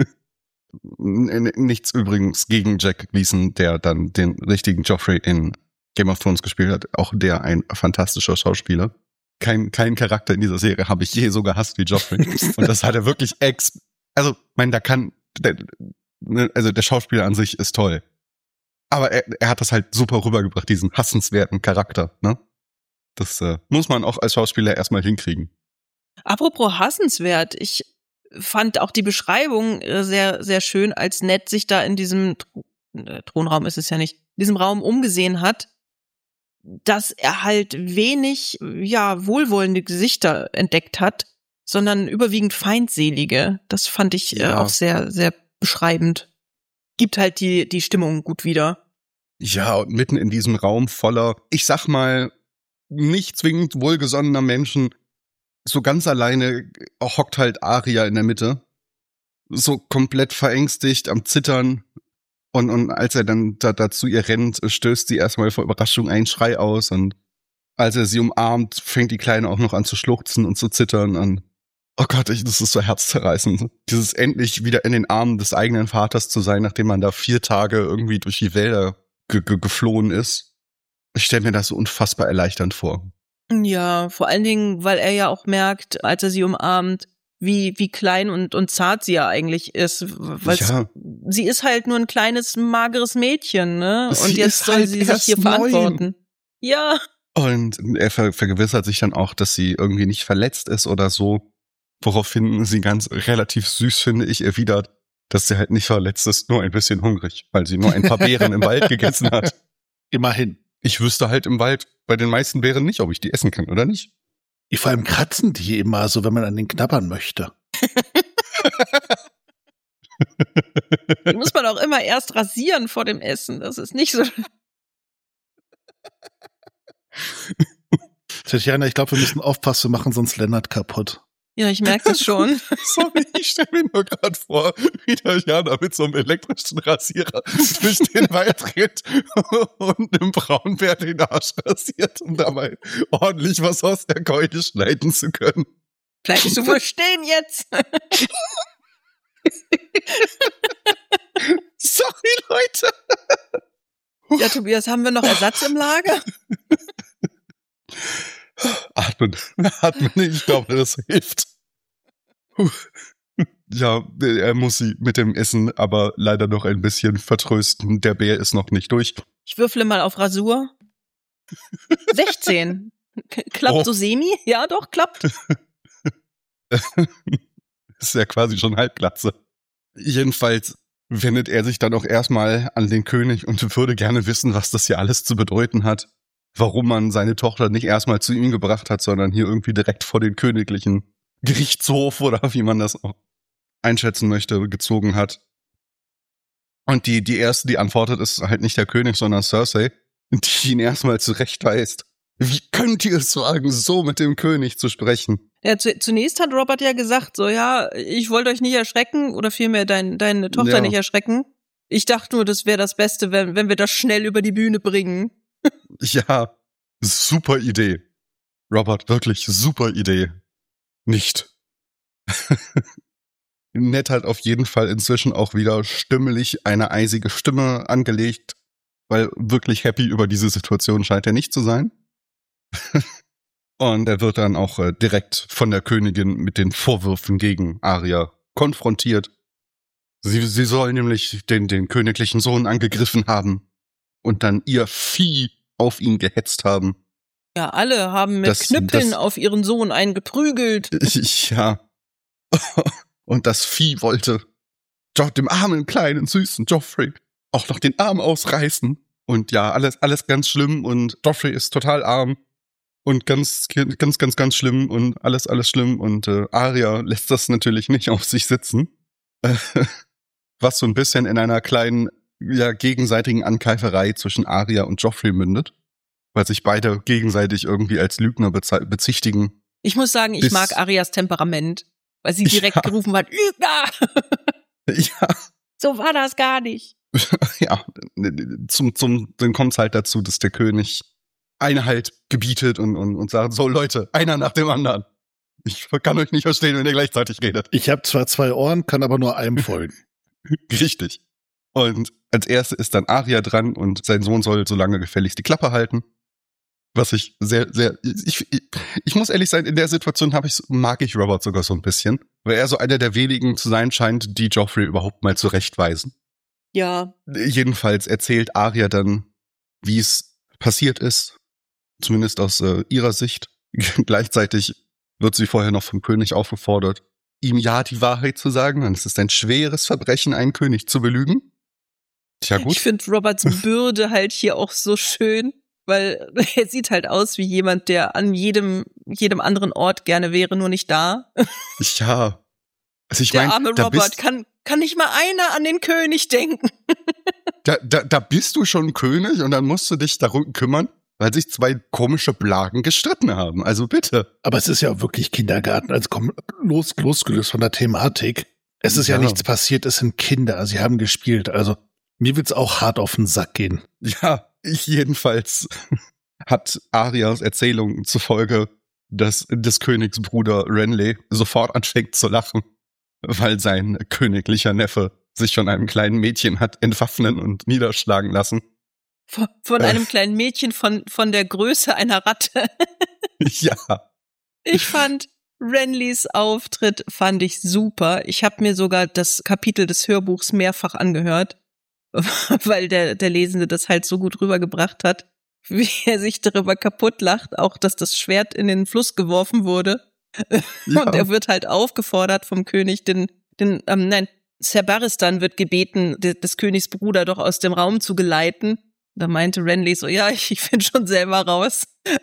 Nichts übrigens gegen Jack Gleason, der dann den richtigen Joffrey in Game of Thrones gespielt hat. Auch der ein fantastischer Schauspieler. Kein, kein Charakter in dieser Serie habe ich je so gehasst wie Joffrey. Und das hat er wirklich ex... Also, ich meine, da kann... Der, also der Schauspieler an sich ist toll. Aber er, er hat das halt super rübergebracht, diesen hassenswerten Charakter, ne? Das äh, muss man auch als Schauspieler erstmal hinkriegen. Apropos hassenswert, ich fand auch die Beschreibung äh, sehr, sehr schön, als Ned sich da in diesem Thro- äh, Thronraum ist es ja nicht, in diesem Raum umgesehen hat, dass er halt wenig, ja, wohlwollende Gesichter entdeckt hat, sondern überwiegend feindselige. Das fand ich äh, Ja. auch sehr, sehr beschreibend. Gibt halt die, die Stimmung gut wieder. Ja, und mitten in diesem Raum voller, ich sag mal, nicht zwingend wohlgesonnener Menschen, so ganz alleine hockt halt Arya in der Mitte. So komplett verängstigt, am Zittern. Und, und als er dann da, da zu ihr rennt, stößt sie erstmal vor Überraschung einen Schrei aus. Und als er sie umarmt, fängt die Kleine auch noch an zu schluchzen und zu zittern. Und oh Gott, ich, das ist so herzzerreißend. Dieses endlich wieder in den Armen des eigenen Vaters zu sein, nachdem man da vier Tage irgendwie durch die Wälder ge- ge- geflohen ist. Ich stelle mir das so unfassbar erleichternd vor. Ja, vor allen Dingen, weil er ja auch merkt, als er sie umarmt, wie, wie klein und, und zart sie ja eigentlich ist. Weil Ja. sie ist halt nur ein kleines, mageres Mädchen, ne? Sie Und jetzt ist soll halt sie sich erst hier neun. verantworten. Ja. Und er ver- vergewissert sich dann auch, dass sie irgendwie nicht verletzt ist oder so. Woraufhin sie ganz relativ süß, finde ich, erwidert, dass sie halt nicht verletzt ist, nur ein bisschen hungrig, weil sie nur ein paar Beeren im Wald gegessen hat. Immerhin. Ich wüsste halt im Wald bei den meisten Beeren nicht, ob ich die essen kann oder nicht. Vor allem kratzen die immer so, wenn man an den knabbern möchte. Die muss man auch immer erst rasieren vor dem Essen. Das ist nicht so. Tatjana, ich glaube, wir müssen aufpassen, wir machen sonst Lennart kaputt. Ja, ich merke das schon. Sorry, ich stelle mir nur gerade vor, wie der Jana mit so einem elektrischen Rasierer durch den Wald rennt und einem Braunbär den Arsch rasiert, um dabei ordentlich was aus der Keule schneiden zu können. Bleibst du wohl stehen jetzt? Sorry, Leute. Ja, Tobias, haben wir noch Ersatz im Lager? Atmen, atmen, ich glaube, das hilft. Ja, er muss sie mit dem Essen aber leider noch ein bisschen vertrösten. Der Bär ist noch nicht durch. Ich würfle mal auf Rasur. sechzehn. K- Klappt Oh. so semi? Ja, doch, klappt. Ist ja quasi schon Halbglatze. Jedenfalls wendet er sich dann auch erstmal an den König und würde gerne wissen, was das hier alles zu bedeuten hat. Warum man seine Tochter nicht erstmal zu ihm gebracht hat, sondern hier irgendwie direkt vor den königlichen Gerichtshof oder wie man das auch einschätzen möchte, gezogen hat. Und die, die erste, die antwortet, ist halt nicht der König, sondern Cersei, die ihn erstmal zurechtweist. Wie könnt ihr es wagen, so mit dem König zu sprechen? Ja, zu, zunächst hat Robert ja gesagt, so, ja, ich wollte euch nicht erschrecken oder vielmehr dein, deine Tochter Ja. nicht erschrecken. Ich dachte nur, das wäre das Beste, wenn, wenn wir das schnell über die Bühne bringen. Ja, super Idee. Robert, wirklich super Idee. Nicht. Ned hat auf jeden Fall inzwischen auch wieder stimmlich eine eisige Stimme angelegt, weil wirklich happy über diese Situation scheint er nicht zu sein. Und er wird dann auch äh, direkt von der Königin mit den Vorwürfen gegen Arya konfrontiert. Sie, sie soll nämlich den, den königlichen Sohn angegriffen haben. und dann ihr Vieh auf ihn gehetzt haben. Ja, alle haben mit Das- Knüppeln das- auf ihren Sohn eingeprügelt. Ja. Und das Vieh wollte jo- dem armen, kleinen, süßen Joffrey auch noch den Arm ausreißen. Und ja, alles, alles ganz schlimm und Joffrey ist total arm und ganz, ganz, ganz, ganz schlimm und alles, alles schlimm und äh, Arya lässt das natürlich nicht auf sich sitzen. Äh, was so ein bisschen in einer kleinen, ja, gegenseitigen Ankeiferei zwischen Arya und Joffrey mündet, weil sich beide gegenseitig irgendwie als Lügner bezei- bezichtigen. Ich muss sagen, ich Bis- mag Arias Temperament, weil sie direkt Ja. gerufen hat, Lügner! Ja. So war das gar nicht. Ja, zum, zum, dann kommt's halt dazu, dass der König Einhalt gebietet und, und, und sagt, so Leute, einer nach dem anderen. Ich kann euch nicht verstehen, wenn ihr gleichzeitig redet. Ich habe zwar zwei Ohren, kann aber nur einem folgen. Richtig. Und als erste ist dann Arya dran und sein Sohn soll so lange gefälligst die Klappe halten. Was ich sehr, sehr, ich, ich, ich muss ehrlich sein, in der Situation habe ich, mag ich Robert sogar so ein bisschen, weil er so einer der wenigen zu sein scheint, die Joffrey überhaupt mal zurechtweisen. Ja. Jedenfalls erzählt Arya dann, wie es passiert ist, zumindest aus äh, ihrer Sicht. Gleichzeitig wird sie vorher noch vom König aufgefordert, ihm ja die Wahrheit zu sagen. Und es ist ein schweres Verbrechen, einen König zu belügen. Tja gut. Ich finde Roberts Bürde halt hier auch so schön, weil er sieht halt aus wie jemand, der an jedem, jedem anderen Ort gerne wäre, nur nicht da. Ja. Also ich Der meine, arme da, Robert bist- kann, kann nicht mal einer an den König denken. da, da, da bist du schon König und dann musst du dich darum kümmern, weil sich zwei komische Blagen gestritten haben. Also bitte. Aber es ist ja wirklich Kindergarten, also komm, los, losgelöst von der Thematik. Es ist ja, Ja. nichts passiert, es sind Kinder, sie haben gespielt, also mir wird's auch hart auf den Sack gehen. Ja, ich jedenfalls hat Arias Erzählung zufolge, dass des Königs Bruder Renly sofort anfängt zu lachen, weil sein königlicher Neffe sich von einem kleinen Mädchen hat entwaffnen und niederschlagen lassen. Von, von einem kleinen Mädchen von, von der Größe einer Ratte. Ja, Ich fand Renlys Auftritt fand ich super. Ich habe mir sogar das Kapitel des Hörbuchs mehrfach angehört, weil der, der Lesende das halt so gut rübergebracht hat, wie er sich darüber kaputt lacht, auch dass das Schwert in den Fluss geworfen wurde. ja. Und er wird halt aufgefordert vom König, den, den, ähm, nein, Ser Barristan wird gebeten, de, des Königs Bruder doch aus dem Raum zu geleiten. Da meinte Renly so, ja, ich, ich bin schon selber raus.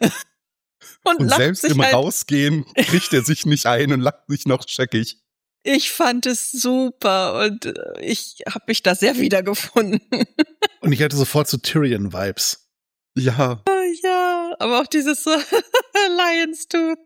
Und, Und lacht selbst sich im halt. Rausgehen kriegt er sich nicht ein und lacht sich noch scheckig. Ich fand es super und äh, ich habe mich da sehr wiedergefunden. Und ich hatte sofort so Tyrion-Vibes. Ja, Ja, aber auch dieses so Lions Tooth.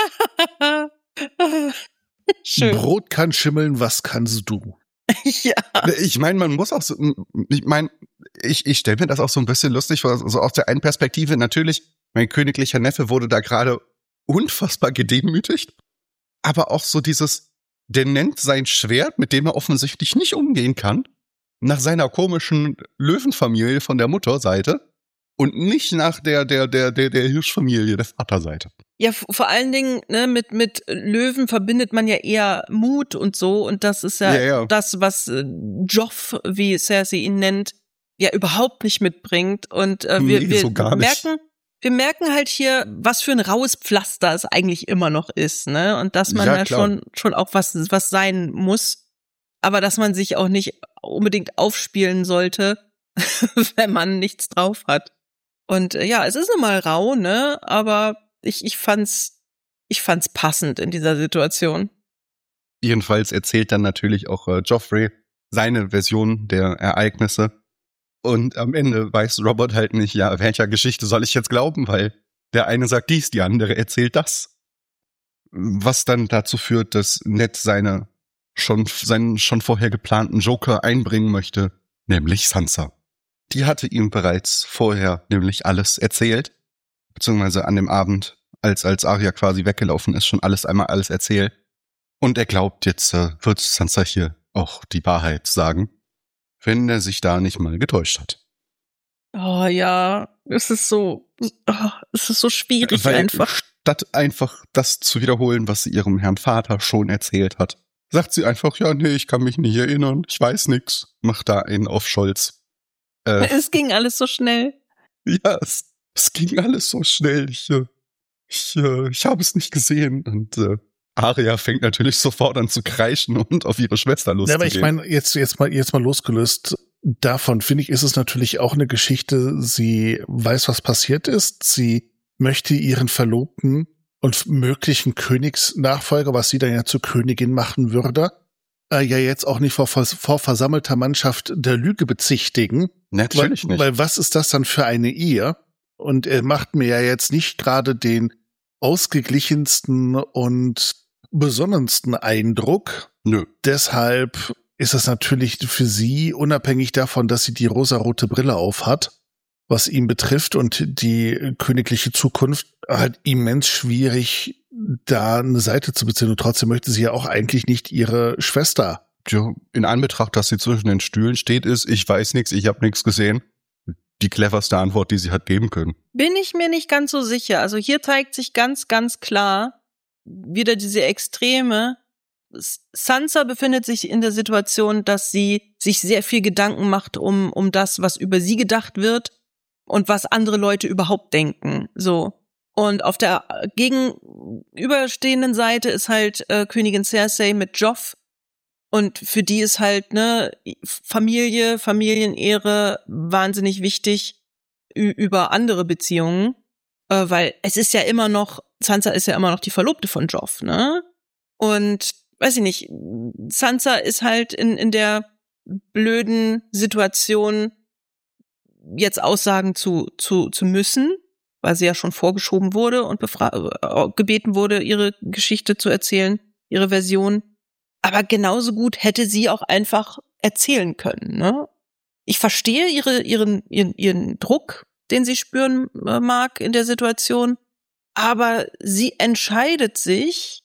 Schön. Brot kann schimmeln, was kannst du? Ja. ich meine, man muss auch so, ich meine, ich, ich stelle mir das auch so ein bisschen lustig vor, so aus der einen Perspektive. Natürlich, mein königlicher Neffe wurde da gerade unfassbar gedemütigt, aber auch so dieses, der nennt sein Schwert, mit dem er offensichtlich nicht umgehen kann, nach seiner komischen Löwenfamilie von der Mutterseite und nicht nach der, der, der, der, der Hirschfamilie der Vaterseite. Ja, v- vor allen Dingen, ne, mit, mit Löwen verbindet man ja eher Mut und so. Und das ist ja, Ja, ja. das, was äh, Joff, wie Cersei ihn nennt, ja überhaupt nicht mitbringt. Und äh, wir, Nee, wir so gar nicht. merken, wir merken halt hier, was für ein raues Pflaster es eigentlich immer noch ist, ne? Und dass man Ja, da klar. schon, schon auch was, was sein muss. Aber dass man sich auch nicht unbedingt aufspielen sollte, wenn man nichts drauf hat. Und äh, ja, es ist nun mal rau, ne? Aber ich, ich fand's, ich fand's passend in dieser Situation. Jedenfalls erzählt dann natürlich auch äh, Joffrey seine Version der Ereignisse. Und am Ende weiß Robert halt nicht, ja, welcher Geschichte soll ich jetzt glauben, weil der eine sagt dies, die andere erzählt das. Was dann dazu führt, dass Ned seine schon, seinen schon vorher geplanten Joker einbringen möchte, nämlich Sansa. Die hatte ihm bereits vorher nämlich alles erzählt, beziehungsweise an dem Abend, als, als Arya quasi weggelaufen ist, schon alles einmal alles erzählt. Und er glaubt, jetzt äh, wird Sansa hier auch die Wahrheit sagen, wenn er sich da nicht mal getäuscht hat. Oh ja, es ist so, oh, es ist so schwierig Weil einfach. statt einfach das zu wiederholen, was sie ihrem Herrn Vater schon erzählt hat, sagt sie einfach, ja, nee, ich kann mich nicht erinnern, ich weiß nix. Macht da einen auf Scholz. Äh, es ging alles so schnell. Ja, es, es ging alles so schnell. Ich, äh, ich, äh, ich habe es nicht gesehen. Und äh, Arya fängt natürlich sofort an zu kreischen und auf ihre Schwester loszugehen. Ja, aber ich meine, jetzt, jetzt mal, jetzt mal losgelöst davon, finde ich, ist es natürlich auch eine Geschichte. Sie weiß, was passiert ist. Sie möchte ihren Verlobten und möglichen Königsnachfolger, was sie dann ja zur Königin machen würde, äh, ja jetzt auch nicht vor, vor versammelter Mannschaft der Lüge bezichtigen. Natürlich weil, nicht. Weil was ist das dann für eine Ehe? Und er macht mir ja jetzt nicht gerade den ausgeglichensten und besonnensten Eindruck. Nö. Deshalb ist es natürlich für sie, unabhängig davon, dass sie die rosarote Brille aufhat, was ihn betrifft und die königliche Zukunft, halt immens schwierig, da eine Seite zu beziehen. Und trotzdem möchte sie ja auch eigentlich nicht ihre Schwester. Ja, in Anbetracht, dass sie zwischen den Stühlen steht, ist, ich weiß nichts, ich habe nichts gesehen, die cleverste Antwort, die sie hat geben können. Bin ich mir nicht ganz so sicher. Also hier zeigt sich ganz, ganz klar wieder diese Extreme. Sansa befindet sich in der Situation, dass sie sich sehr viel Gedanken macht um um das, was über sie gedacht wird und was andere Leute überhaupt denken. So. Und auf der gegenüberstehenden Seite ist halt äh, Königin Cersei mit Joff. Und für die ist halt, ne, Familie, Familienehre wahnsinnig wichtig ü- über andere Beziehungen. Äh, weil es ist ja immer noch, Sansa ist ja immer noch die Verlobte von Joff, ne? Und, weiß ich nicht, Sansa ist halt in, in der blöden Situation, jetzt Aussagen zu, zu, zu müssen, weil sie ja schon vorgeschoben wurde und befra- gebeten wurde, ihre Geschichte zu erzählen, ihre Version. Aber genauso gut hätte sie auch einfach erzählen können, ne? Ich verstehe ihre, ihren, ihren, ihren Druck, den sie spüren mag in der Situation, aber sie entscheidet sich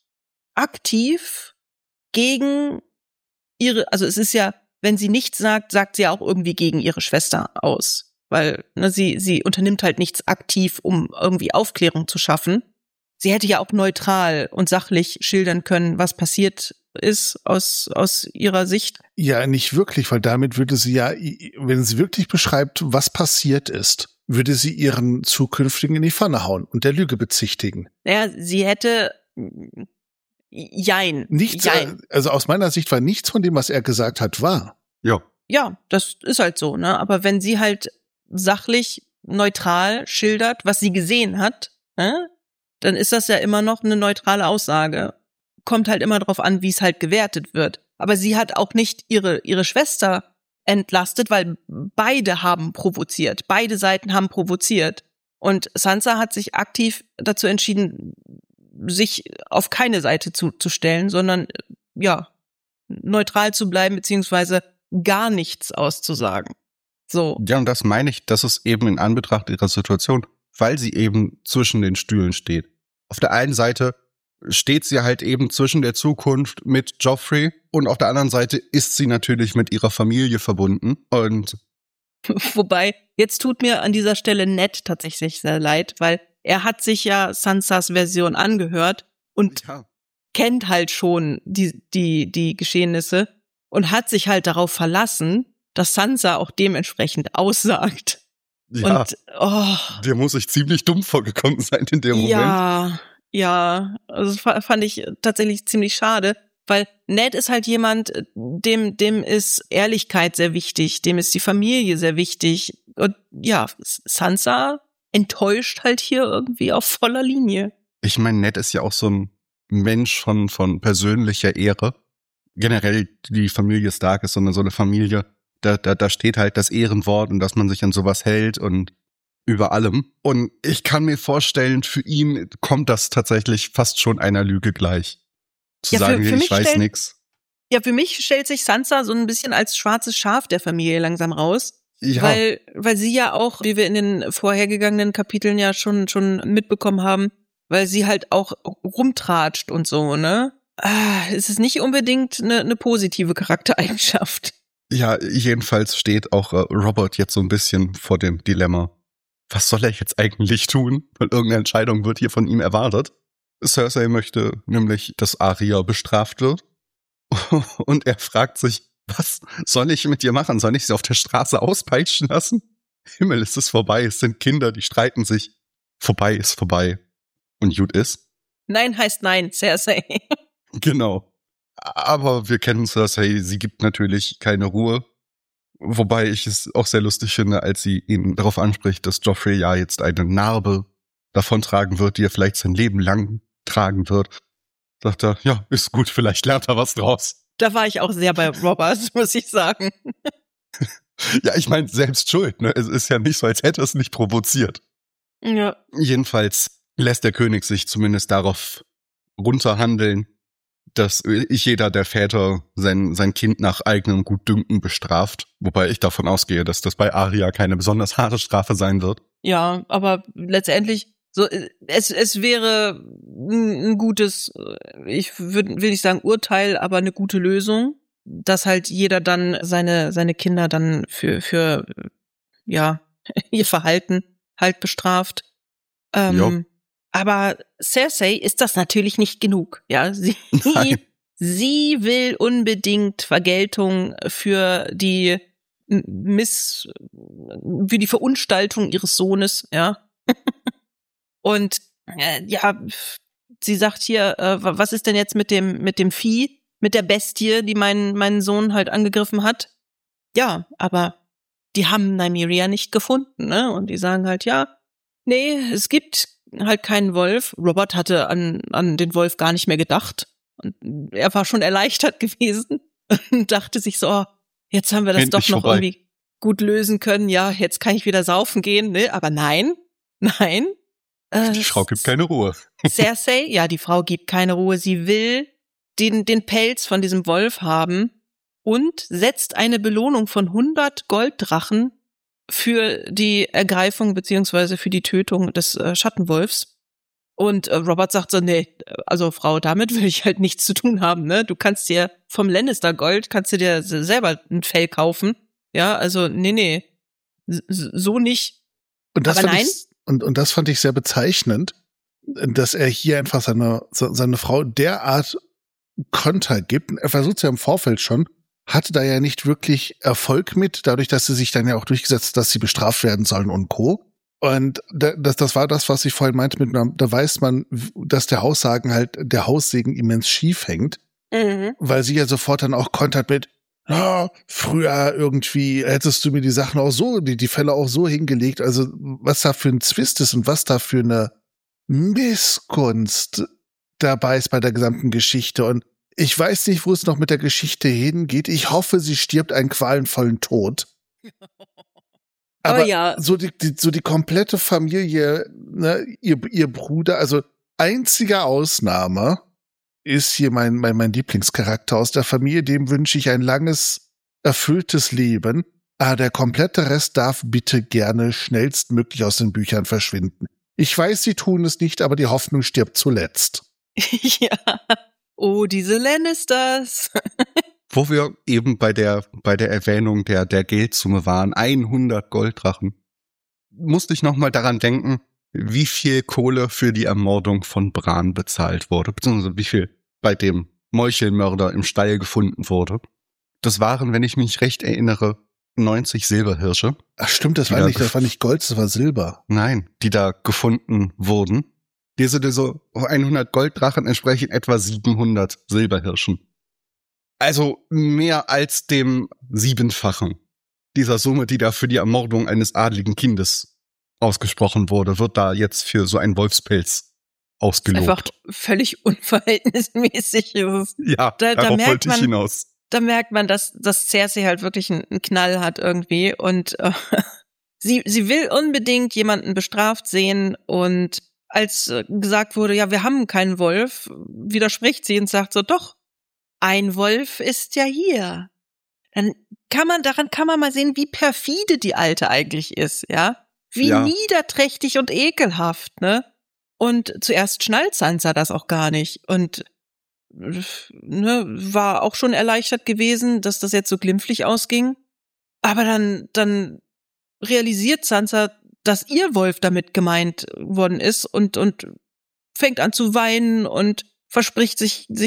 aktiv gegen ihre, also es ist ja, wenn sie nichts sagt, sagt sie ja auch irgendwie gegen ihre Schwester aus. Weil ne, sie sie unternimmt halt nichts aktiv, um irgendwie Aufklärung zu schaffen. Sie hätte ja auch neutral und sachlich schildern können, was passiert ist aus aus ihrer Sicht. Ja, nicht wirklich, weil damit würde sie ja, wenn sie wirklich beschreibt, was passiert ist, würde sie ihren Zukünftigen in die Pfanne hauen und der Lüge bezichtigen. Naja, sie hätte Jein. Nichts, Jein. Also aus meiner Sicht war nichts von dem, was er gesagt hat, wahr. Ja. Ja, das ist halt so, ne? Aber wenn sie halt sachlich, neutral schildert, was sie gesehen hat, ne? Dann ist das ja immer noch eine neutrale Aussage. Kommt halt immer drauf an, wie es halt gewertet wird. Aber sie hat auch nicht ihre ihre Schwester entlastet, weil beide haben provoziert. Beide Seiten haben provoziert. Und Sansa hat sich aktiv dazu entschieden, sich auf keine Seite zu, zu stellen, sondern ja, neutral zu bleiben, beziehungsweise gar nichts auszusagen. So. Ja, und das meine ich, das ist eben in Anbetracht ihrer Situation, weil sie eben zwischen den Stühlen steht. Auf der einen Seite steht sie halt eben zwischen der Zukunft mit Joffrey und auf der anderen Seite ist sie natürlich mit ihrer Familie verbunden. Und wobei, jetzt tut mir an dieser Stelle Ned tatsächlich sehr leid, weil er hat sich ja Sansas Version angehört und ja. kennt halt schon die, die, die Geschehnisse und hat sich halt darauf verlassen, dass Sansa auch dementsprechend aussagt. Ja, und, oh, der muss sich ziemlich dumm vorgekommen sein in dem Moment. Ja, ja, also das fand ich tatsächlich ziemlich schade, weil Ned ist halt jemand, dem, dem ist Ehrlichkeit sehr wichtig, dem ist die Familie sehr wichtig und ja, Sansa enttäuscht halt hier irgendwie auf voller Linie. Ich meine, Ned ist ja auch so ein Mensch von, von persönlicher Ehre. Generell die Familie Stark ist so eine, so eine Familie, da, da, da steht halt das Ehrenwort und dass man sich an sowas hält und über allem. Und ich kann mir vorstellen, für ihn kommt das tatsächlich fast schon einer Lüge gleich. Zu ja, für, sagen, für ich weiß stell, nix. Ja, für mich stellt sich Sansa so ein bisschen als schwarzes Schaf der Familie langsam raus. Ja. Weil, weil sie ja auch, wie wir in den vorhergegangenen Kapiteln ja schon, schon mitbekommen haben, weil sie halt auch rumtratscht und so, ne? Ah, es ist nicht unbedingt eine, eine positive Charaktereigenschaft. Ja, jedenfalls steht auch äh, Robert jetzt so ein bisschen vor dem Dilemma. Was soll er jetzt eigentlich tun? Weil irgendeine Entscheidung wird hier von ihm erwartet. Cersei möchte nämlich, dass Arya bestraft wird. Und er fragt sich, Was soll ich mit dir machen? Soll ich sie auf der Straße auspeitschen lassen? Himmel, es ist vorbei. Es sind Kinder, die streiten sich. Vorbei ist vorbei. Und gut ist. Nein heißt nein, Cersei. Genau. Aber wir kennen Cersei, sie gibt natürlich keine Ruhe. Wobei ich es auch sehr lustig finde, als sie ihn darauf anspricht, dass Joffrey ja jetzt eine Narbe davontragen wird, die er vielleicht sein Leben lang tragen wird. Sagt er, ja, ist gut, vielleicht lernt er was draus. Da war ich auch sehr bei Robert, muss ich sagen. Ja, ich meine, selbst schuld, ne? Es ist ja nicht so, als hätte er es nicht provoziert. Ja. Jedenfalls lässt der König sich zumindest darauf runterhandeln, dass jeder der Väter sein, sein Kind nach eigenem Gutdünken bestraft. Wobei ich davon ausgehe, dass das bei Arya keine besonders harte Strafe sein wird. Ja, aber letztendlich, so, es, es wäre ein, ein gutes, ich würd, will nicht sagen Urteil, aber eine gute Lösung, dass halt jeder dann seine, seine Kinder dann für, für, ja, ihr Verhalten halt bestraft. Ähm, aber Cersei ist das natürlich nicht genug. Ja, sie, sie will unbedingt Vergeltung für die Miss, für die Verunstaltung ihres Sohnes, ja. Und äh, ja, sie sagt hier, äh, was ist denn jetzt mit dem mit dem Vieh, mit der Bestie, die meinen meinen Sohn halt angegriffen hat? Ja, aber die haben Nymeria nicht gefunden, ne? Und die sagen halt, ja, nee, es gibt halt keinen Wolf. Robert hatte an an den Wolf gar nicht mehr gedacht. Und er war schon erleichtert gewesen und dachte sich so, oh, jetzt haben wir das Endlich doch noch vorbei. irgendwie gut lösen können. Ja, jetzt kann ich wieder saufen gehen, ne? Aber nein, nein. Äh, Die Frau gibt keine Ruhe. Cersei, ja, die Frau gibt keine Ruhe. Sie will den, den Pelz von diesem Wolf haben und setzt eine Belohnung von hundert Golddrachen für die Ergreifung beziehungsweise für die Tötung des äh, Schattenwolfs. Und äh, Robert sagt so, nee, also Frau, damit will ich halt nichts zu tun haben, ne? Du kannst dir vom Lannister Gold, kannst du dir selber ein Fell kaufen. Ja, also nee, nee, S- so nicht. Und das Aber fand nein. ich, und, und das fand ich sehr bezeichnend, dass er hier einfach seine, seine Frau derart Konter gibt. Er versucht es ja im Vorfeld schon, hatte da ja nicht wirklich Erfolg mit, dadurch, dass sie sich dann ja auch durchgesetzt hat, dass sie bestraft werden sollen und Co. Und das, das war das, was ich vorhin meinte, mit, da weiß man, dass der Haussagen halt, der Haussegen immens schief hängt, Mhm. weil sie ja sofort dann auch kontert mit, ja, früher irgendwie hättest du mir die Sachen auch so, die, die Fälle auch so hingelegt, also was da für ein Zwist ist und was da für eine Missgunst dabei ist bei der gesamten Geschichte. Und ich weiß nicht, wo es noch mit der Geschichte hingeht. Ich hoffe, sie stirbt einen qualenvollen Tod. Aber Oh ja. so die, die so die komplette Familie, ne, ihr ihr Bruder, also einzige Ausnahme ist hier mein mein mein Lieblingscharakter aus der Familie, dem wünsche ich ein langes erfülltes Leben. Aber der komplette Rest darf bitte gerne schnellstmöglich aus den Büchern verschwinden. Ich weiß, sie tun es nicht, aber die Hoffnung stirbt zuletzt. Ja. Oh, diese Lannisters. Wo wir eben bei der bei der Erwähnung der der Geldsumme waren, hundert Golddrachen, musste ich noch mal daran denken, wie viel Kohle für die Ermordung von Bran bezahlt wurde, beziehungsweise wie viel bei dem Meuchelmörder im Stall gefunden wurde. Das waren, wenn ich mich recht erinnere, neunzig Silberhirsche. Ach stimmt, das war Ja, nicht, das war nicht Gold, das war Silber. Nein, die da gefunden wurden. Diese, diese hundert Golddrachen entsprechen etwa siebenhundert Silberhirschen. Also mehr als dem Siebenfachen dieser Summe, die da für die Ermordung eines adligen Kindes ausgesprochen wurde, wird da jetzt für so einen Wolfspelz ausgelobt. Einfach völlig unverhältnismäßig ist es. Ja, Da- da darauf merkt wollte ich man- hinaus. Da merkt man, dass, dass Cersei halt wirklich einen, einen Knall hat irgendwie und äh, sie, sie will unbedingt jemanden bestraft sehen und als äh, gesagt wurde, ja, wir haben keinen Wolf, widerspricht sie und sagt so, doch, ein Wolf ist ja hier. Dann kann man, daran kann man mal sehen, wie perfide die Alte eigentlich ist, ja? Wie Ja. niederträchtig und ekelhaft, ne? Und zuerst schnallt Sansa das auch gar nicht und ne, war auch schon erleichtert gewesen, dass das jetzt so glimpflich ausging. Aber dann, dann realisiert Sansa, dass ihr Wolf damit gemeint worden ist und, und fängt an zu weinen und verspricht sich, sich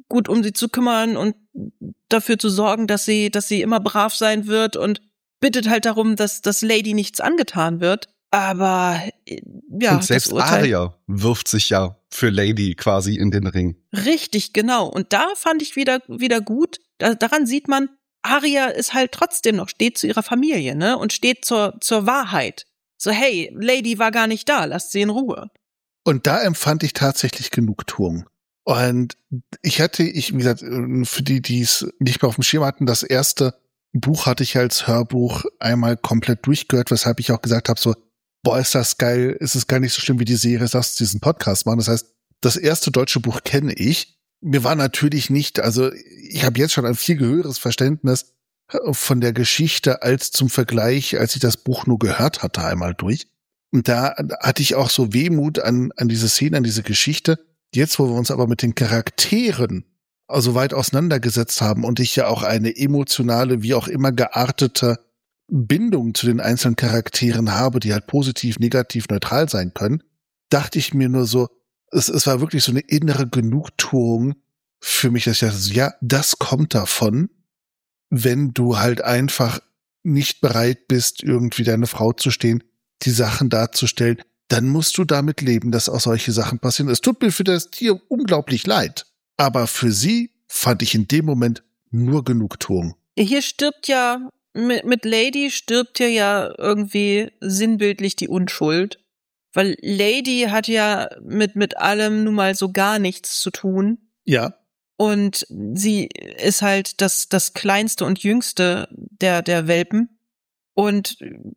gut um sie zu kümmern und dafür zu sorgen, dass sie, dass sie immer brav sein wird und bittet halt darum, dass, dass Lady nichts angetan wird. Aber ja, und selbst das Urteil, Arya wirft sich ja für Lady quasi in den Ring. Richtig, genau. Und da fand ich wieder wieder gut. Da, daran sieht man, Arya ist halt trotzdem noch, steht zu ihrer Familie, ne? Und steht zur, zur Wahrheit. So, hey, Lady war gar nicht da, lasst sie in Ruhe. Und da empfand ich tatsächlich Genugtuung. Und ich hatte, ich, wie gesagt, für die, die es nicht mehr auf dem Schirm hatten, das erste Buch hatte ich als Hörbuch einmal komplett durchgehört, weshalb ich auch gesagt habe, so, boah, ist das geil, ist es gar nicht so schlimm wie die Serie, dass sie diesen Podcast machen. Das heißt, das erste deutsche Buch kenne ich. Mir war natürlich nicht, also ich habe jetzt schon ein viel höheres Verständnis von der Geschichte als zum Vergleich, als ich das Buch nur gehört hatte, einmal durch. Und da hatte ich auch so Wehmut an, an diese Szene, an diese Geschichte. Jetzt, wo wir uns aber mit den Charakteren so weit auseinandergesetzt haben und ich ja auch eine emotionale, wie auch immer geartete Bindung zu den einzelnen Charakteren habe, die halt positiv, negativ, neutral sein können, dachte ich mir nur so, es, es war wirklich so eine innere Genugtuung für mich, dass ich dachte, so, ja, das kommt davon, wenn du halt einfach nicht bereit bist, irgendwie deine Frau zu stehen, die Sachen darzustellen, dann musst du damit leben, dass auch solche Sachen passieren. Es tut mir für das Tier unglaublich leid, aber für sie fand ich in dem Moment nur Genugtuung. Hier stirbt ja, mit, mit Lady stirbt ja ja irgendwie sinnbildlich die Unschuld. Weil Lady hat ja mit, mit allem nun mal so gar nichts zu tun. Ja. Und sie ist halt das, das kleinste und jüngste der, der Welpen. Und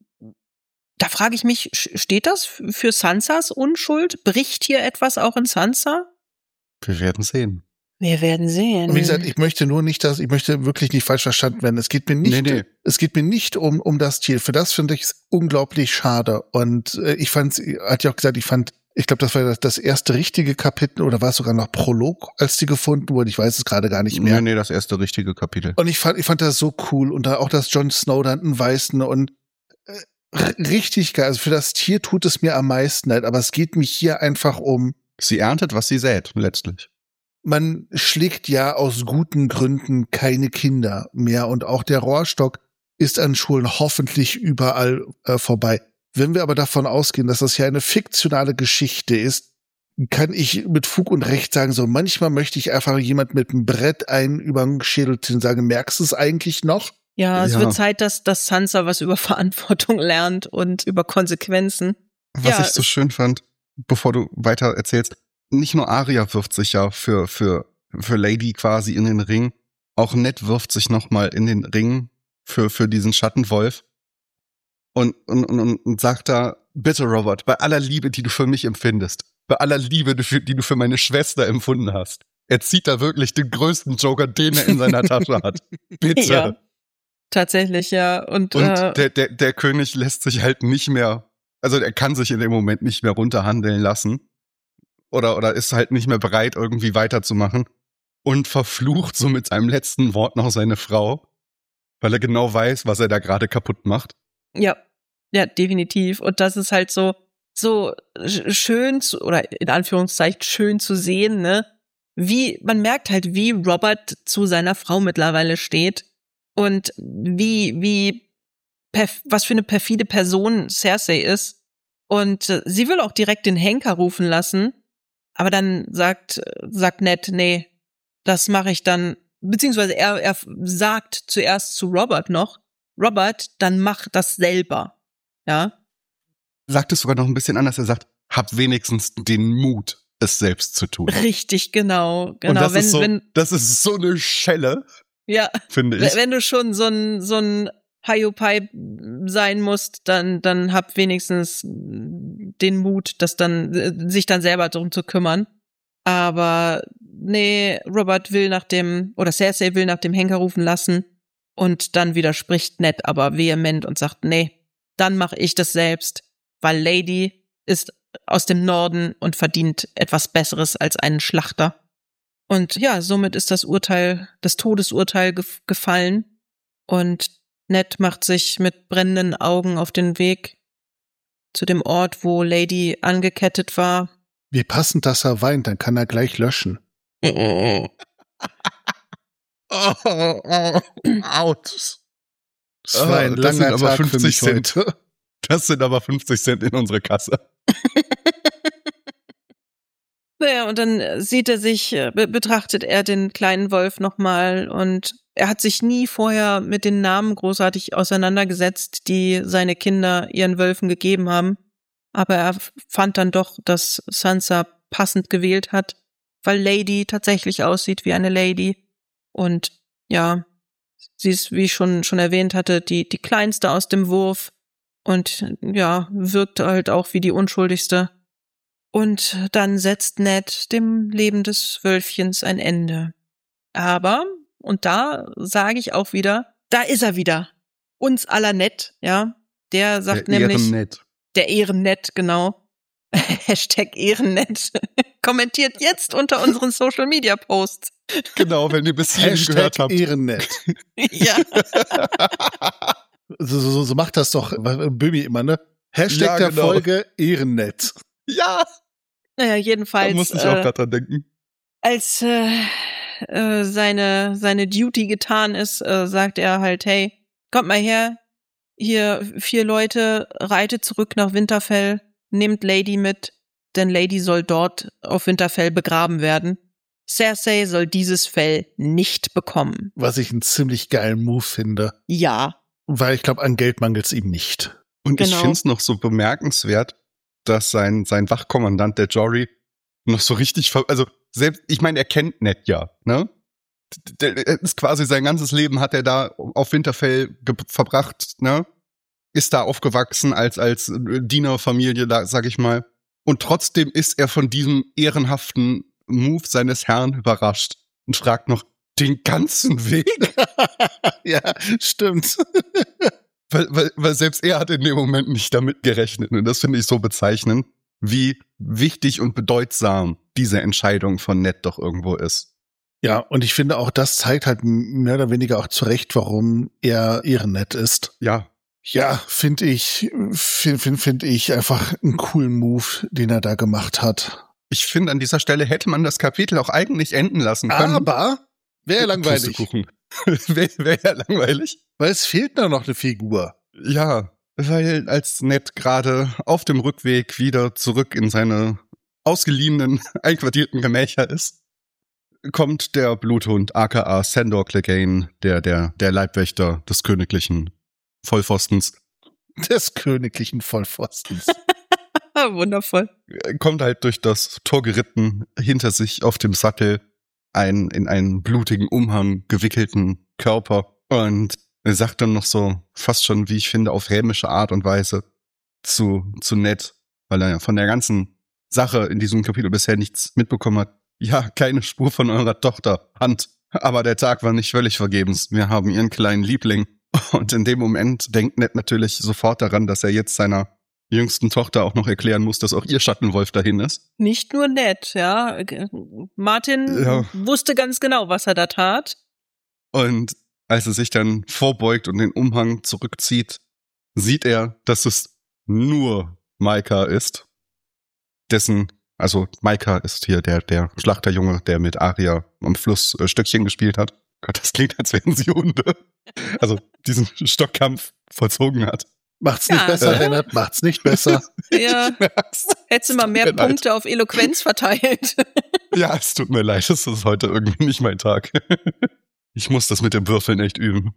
da frage ich mich, steht das für Sansas Unschuld? Bricht hier etwas auch in Sansa? Wir werden sehen. Wir werden sehen. Und wie gesagt, ich möchte nur nicht, dass, ich möchte wirklich nicht falsch verstanden werden. Es geht mir nicht, nee, nee. es geht mir nicht um, um das Tier. Für das finde ich es unglaublich schade. Und äh, ich fand, hat ja auch gesagt, ich fand, ich glaube, das war das, das erste richtige Kapitel oder war es sogar noch Prolog, als die gefunden wurden. Ich weiß es gerade gar nicht mehr. Nee, nee, das erste richtige Kapitel. Und ich fand, ich fand das so cool. Und da auch, dass Jon Snow dann einen Weißen und äh, richtig geil. Also für das Tier tut es mir am meisten leid. Aber es geht mich hier einfach um. Sie erntet, was sie sät, letztlich. Man schlägt ja aus guten Gründen keine Kinder mehr und auch der Rohrstock ist an Schulen hoffentlich überall äh, vorbei. Wenn wir aber davon ausgehen, dass das ja eine fiktionale Geschichte ist, kann ich mit Fug und Recht sagen, so manchmal möchte ich einfach jemand mit einem Brett einen über den Schädel ziehen und sagen, merkst du es eigentlich noch? Ja, es ja. wird Zeit, dass, dass Sansa was über Verantwortung lernt und über Konsequenzen. Was ja, ich so schön fand, bevor du weiter erzählst, nicht nur Arya wirft sich ja für, für, für Lady quasi in den Ring, auch Ned wirft sich nochmal in den Ring für, für diesen Schattenwolf und, und, und, und sagt da, bitte Robert, bei aller Liebe, die du für mich empfindest, bei aller Liebe, die du für meine Schwester empfunden hast, er zieht da wirklich den größten Joker, den er in seiner Tasche hat. Bitte. Ja, tatsächlich, ja. Und, und äh, der, der, der König lässt sich halt nicht mehr, also er kann sich in dem Moment nicht mehr runterhandeln lassen. Oder, oder ist halt nicht mehr bereit, irgendwie weiterzumachen und verflucht so mit seinem letzten Wort noch seine Frau, weil er genau weiß, was er da gerade kaputt macht. Ja, ja, definitiv. Und das ist halt so, so schön zu, oder in Anführungszeichen schön zu sehen, ne? Wie, man merkt halt, wie Robert zu seiner Frau mittlerweile steht und wie, wie, perf- was für eine perfide Person Cersei ist. Und äh, sie will auch direkt den Henker rufen lassen. Aber dann sagt, sagt Ned, nee, das mache ich dann, beziehungsweise er, er sagt zuerst zu Robert noch, Robert, dann mach das selber, ja. Sagt es sogar noch ein bisschen anders, er sagt, hab wenigstens den Mut, es selbst zu tun. Richtig, genau, genau. Und das, wenn, ist, so, wenn, das ist so eine Schelle, ja, finde ich. Wenn du schon so ein, so ein Hiopai sein musst, dann, dann hab wenigstens den Mut, das dann, sich dann selber darum zu kümmern. Aber nee, Robert will nach dem, oder Cersei will nach dem Henker rufen lassen und dann widerspricht Ned aber vehement und sagt, nee, dann mache ich das selbst, weil Lady ist aus dem Norden und verdient etwas Besseres als einen Schlachter. Und ja, somit ist das Urteil, das Todesurteil gef- gefallen und Ned macht sich mit brennenden Augen auf den Weg zu dem Ort, wo Lady angekettet war. Wie passend, dass er weint, dann kann er gleich löschen. Oh, oh, out. Das war ein Oh, das langer sind aber Tag für fünfzig mich Cent. heute. Das sind aber fünfzig Cent in unsere Kasse. Naja, und dann sieht er sich, be- betrachtet er den kleinen Wolf nochmal und er hat sich nie vorher mit den Namen großartig auseinandergesetzt, die seine Kinder ihren Wölfen gegeben haben. Aber er fand dann doch, dass Sansa passend gewählt hat, weil Lady tatsächlich aussieht wie eine Lady. Und ja, sie ist, wie ich schon, schon erwähnt hatte, die, die kleinste aus dem Wurf und ja, wirkt halt auch wie die unschuldigste. Und dann setzt Ned dem Leben des Wölfchens ein Ende. Aber, und da sage ich auch wieder, da ist er wieder. Uns aller Ned, ja. Der sagt Der nämlich, Ehrennett. der Ehrennett, genau. Hashtag Ehrennett. Kommentiert jetzt unter unseren Social Media Posts. Genau, wenn ihr bis hierhin gehört Hashtag habt. Ehrennett. Ja. So, so, so macht das doch Bömi immer, ne? Hashtag Ja, der genau. Folge Ehrennett. Ja, Naja, da jedenfalls, musste ich auch äh, gerade dran denken. als äh, äh, seine, seine Duty getan ist, äh, sagt er halt, hey, kommt mal her, hier vier Leute, reitet zurück nach Winterfell, nehmt Lady mit, denn Lady soll dort auf Winterfell begraben werden. Cersei soll dieses Fell nicht bekommen. Was ich einen ziemlich geilen Move finde. Ja, Weil ich glaube, an Geld mangelt es ihm nicht. Und ich genau. finde es noch so bemerkenswert, dass sein, sein Wachkommandant, der Jory, noch so richtig, ver also selbst, ich meine, er kennt Ned ja, ne? Der, der ist quasi sein ganzes Leben hat er da auf Winterfell verbracht, ne? Ist da aufgewachsen als, als Dienerfamilie, da, sag ich mal. Und trotzdem ist er von diesem ehrenhaften Move seines Herrn überrascht und fragt noch den ganzen Weg. Ja, stimmt. Weil, weil, weil selbst er hat in dem Moment nicht damit gerechnet. Und das finde ich so bezeichnend, wie wichtig und bedeutsam diese Entscheidung von Ned doch irgendwo ist. Ja, und ich finde auch, das zeigt halt mehr oder weniger auch zurecht, warum er Ehrennett ist. Ja. Ja, finde ich, finde find, find ich einfach einen coolen Move, den er da gemacht hat. Ich finde, an dieser Stelle hätte man das Kapitel auch eigentlich enden lassen können. Aber wäre langweilig. Pustekuchen. Wäre wär ja langweilig. Weil es fehlt da noch eine Figur. Ja, weil als Ned gerade auf dem Rückweg wieder zurück in seine ausgeliehenen, einquartierten Gemächer ist, kommt der Bluthund, aka Sandor Clegane, der, der, der Leibwächter des königlichen Vollpfostens, Des königlichen Vollpfostens. wundervoll. kommt halt durch das Tor geritten, hinter sich auf dem Sattel einen in einen blutigen Umhang gewickelten Körper und er sagt dann noch so, fast schon, wie ich finde, auf hämische Art und Weise zu, zu Ned, weil er ja von der ganzen Sache in diesem Kapitel bisher nichts mitbekommen hat. Ja, keine Spur von eurer Tochter, Hand. Aber der Tag war nicht völlig vergebens. Wir haben ihren kleinen Liebling. Und in dem Moment denkt Ned natürlich sofort daran, dass er jetzt seiner jüngsten Tochter auch noch erklären muss, dass auch ihr Schattenwolf dahin ist. Nicht nur Ned, ja. Martin Ja. wusste ganz genau, was er da tat. Und als er sich dann vorbeugt und den Umhang zurückzieht, sieht er, dass es nur Maika ist. Dessen, also Maika ist hier der, der Schlachterjunge, der mit Arya am Fluss äh, Stöckchen gespielt hat. Gott, das klingt, als wären sie Hunde. Also diesen Stockkampf vollzogen hat. Macht's nicht Ja. besser, Lennart, macht's nicht besser. Ja, hättest du mal mehr Tut mir leid. Punkte auf Eloquenz verteilt. Ja, es tut mir leid, es ist heute irgendwie nicht mein Tag. Ich muss das mit dem Würfeln echt üben.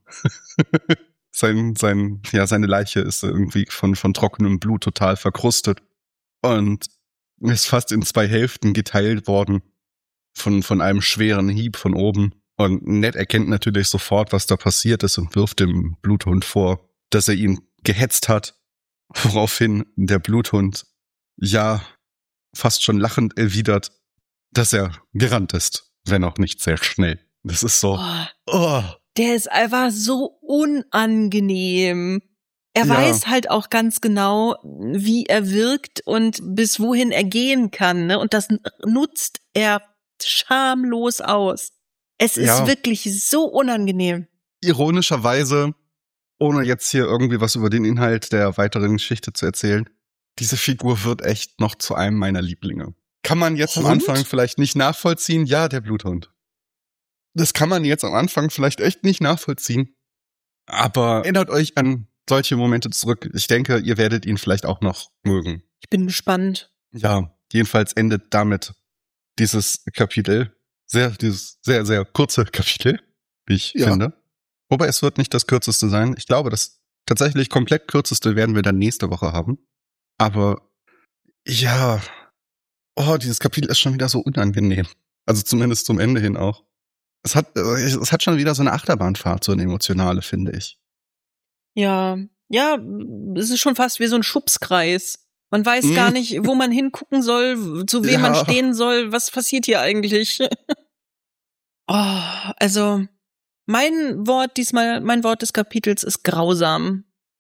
sein, sein, ja, seine Leiche ist irgendwie von, von trockenem Blut total verkrustet und ist fast in zwei Hälften geteilt worden von, von einem schweren Hieb von oben. Und Ned erkennt natürlich sofort, was da passiert ist und wirft dem Bluthund vor, dass er ihn gehetzt hat, woraufhin der Bluthund, ja, fast schon lachend erwidert, dass er gerannt ist, wenn auch nicht sehr schnell. Das ist so, Boah, oh, der ist einfach so unangenehm. Er Ja. weiß halt auch ganz genau, wie er wirkt und bis wohin er gehen kann, ne? Und das nutzt er schamlos aus. Es ist Ja. wirklich so unangenehm. ironischerweise, ohne jetzt hier irgendwie was über den Inhalt der weiteren Geschichte zu erzählen, diese Figur wird echt noch zu einem meiner Lieblinge. Kann man jetzt am Hund? Anfang vielleicht nicht nachvollziehen? Ja, der Bluthund. das kann man jetzt am Anfang vielleicht echt nicht nachvollziehen. Aber erinnert euch an solche Momente zurück. Ich denke, ihr werdet ihn vielleicht auch noch mögen. Ich bin gespannt. Ja, jedenfalls endet damit dieses Kapitel. Sehr, dieses sehr, sehr kurze Kapitel, wie ich ja. finde. Wobei es wird nicht das kürzeste sein. Ich glaube, das tatsächlich komplett kürzeste werden wir dann nächste Woche haben. Aber ja, oh, dieses Kapitel ist schon wieder so unangenehm. Also zumindest zum Ende hin auch. Es hat, es hat schon wieder so eine Achterbahnfahrt, so eine emotionale, finde ich. Ja, ja, es ist schon fast wie so ein Schubskreis. Man weiß mm. gar nicht, wo man hingucken soll, zu wem ja. man stehen soll. Was passiert hier eigentlich? oh, also mein Wort diesmal, mein Wort des Kapitels ist grausam,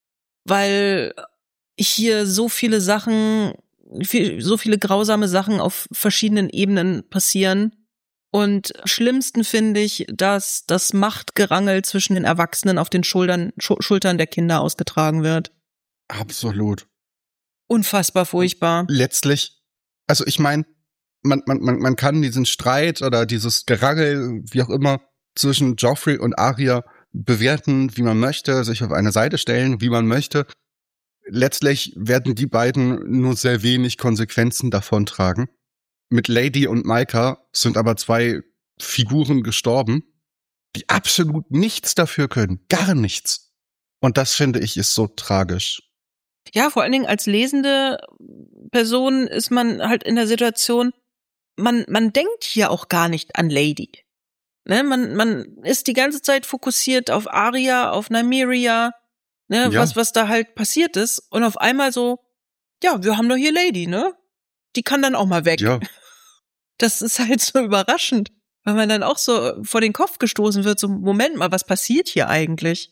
weil hier so viele Sachen, so viele grausame Sachen auf verschiedenen Ebenen passieren. Und schlimmsten finde ich, dass das Machtgerangel zwischen den Erwachsenen auf den Schultern, Schu- Schultern der Kinder ausgetragen wird. Absolut. Unfassbar furchtbar. Letztlich, also ich meine, man, man, man, man kann diesen Streit oder dieses Gerangel, wie auch immer, zwischen Joffrey und Arya bewerten, wie man möchte, sich auf eine Seite stellen, wie man möchte. Letztlich werden die beiden nur sehr wenig Konsequenzen davontragen. Mit Lady und Mycah sind aber zwei Figuren gestorben, die absolut nichts dafür können. Gar nichts. Und das, finde ich, ist so tragisch. Ja, vor allen Dingen als lesende Person ist man halt in der Situation, man, man denkt hier auch gar nicht an Lady. Ne, man, man ist die ganze Zeit fokussiert auf Arya, auf Nymeria, ne, ja. was, was da halt passiert ist. Und auf einmal so, ja, wir haben doch hier Lady, ne? Die kann dann auch mal weg. Ja. Das ist halt so überraschend, weil man dann auch so vor den Kopf gestoßen wird, so, Moment mal, was passiert hier eigentlich?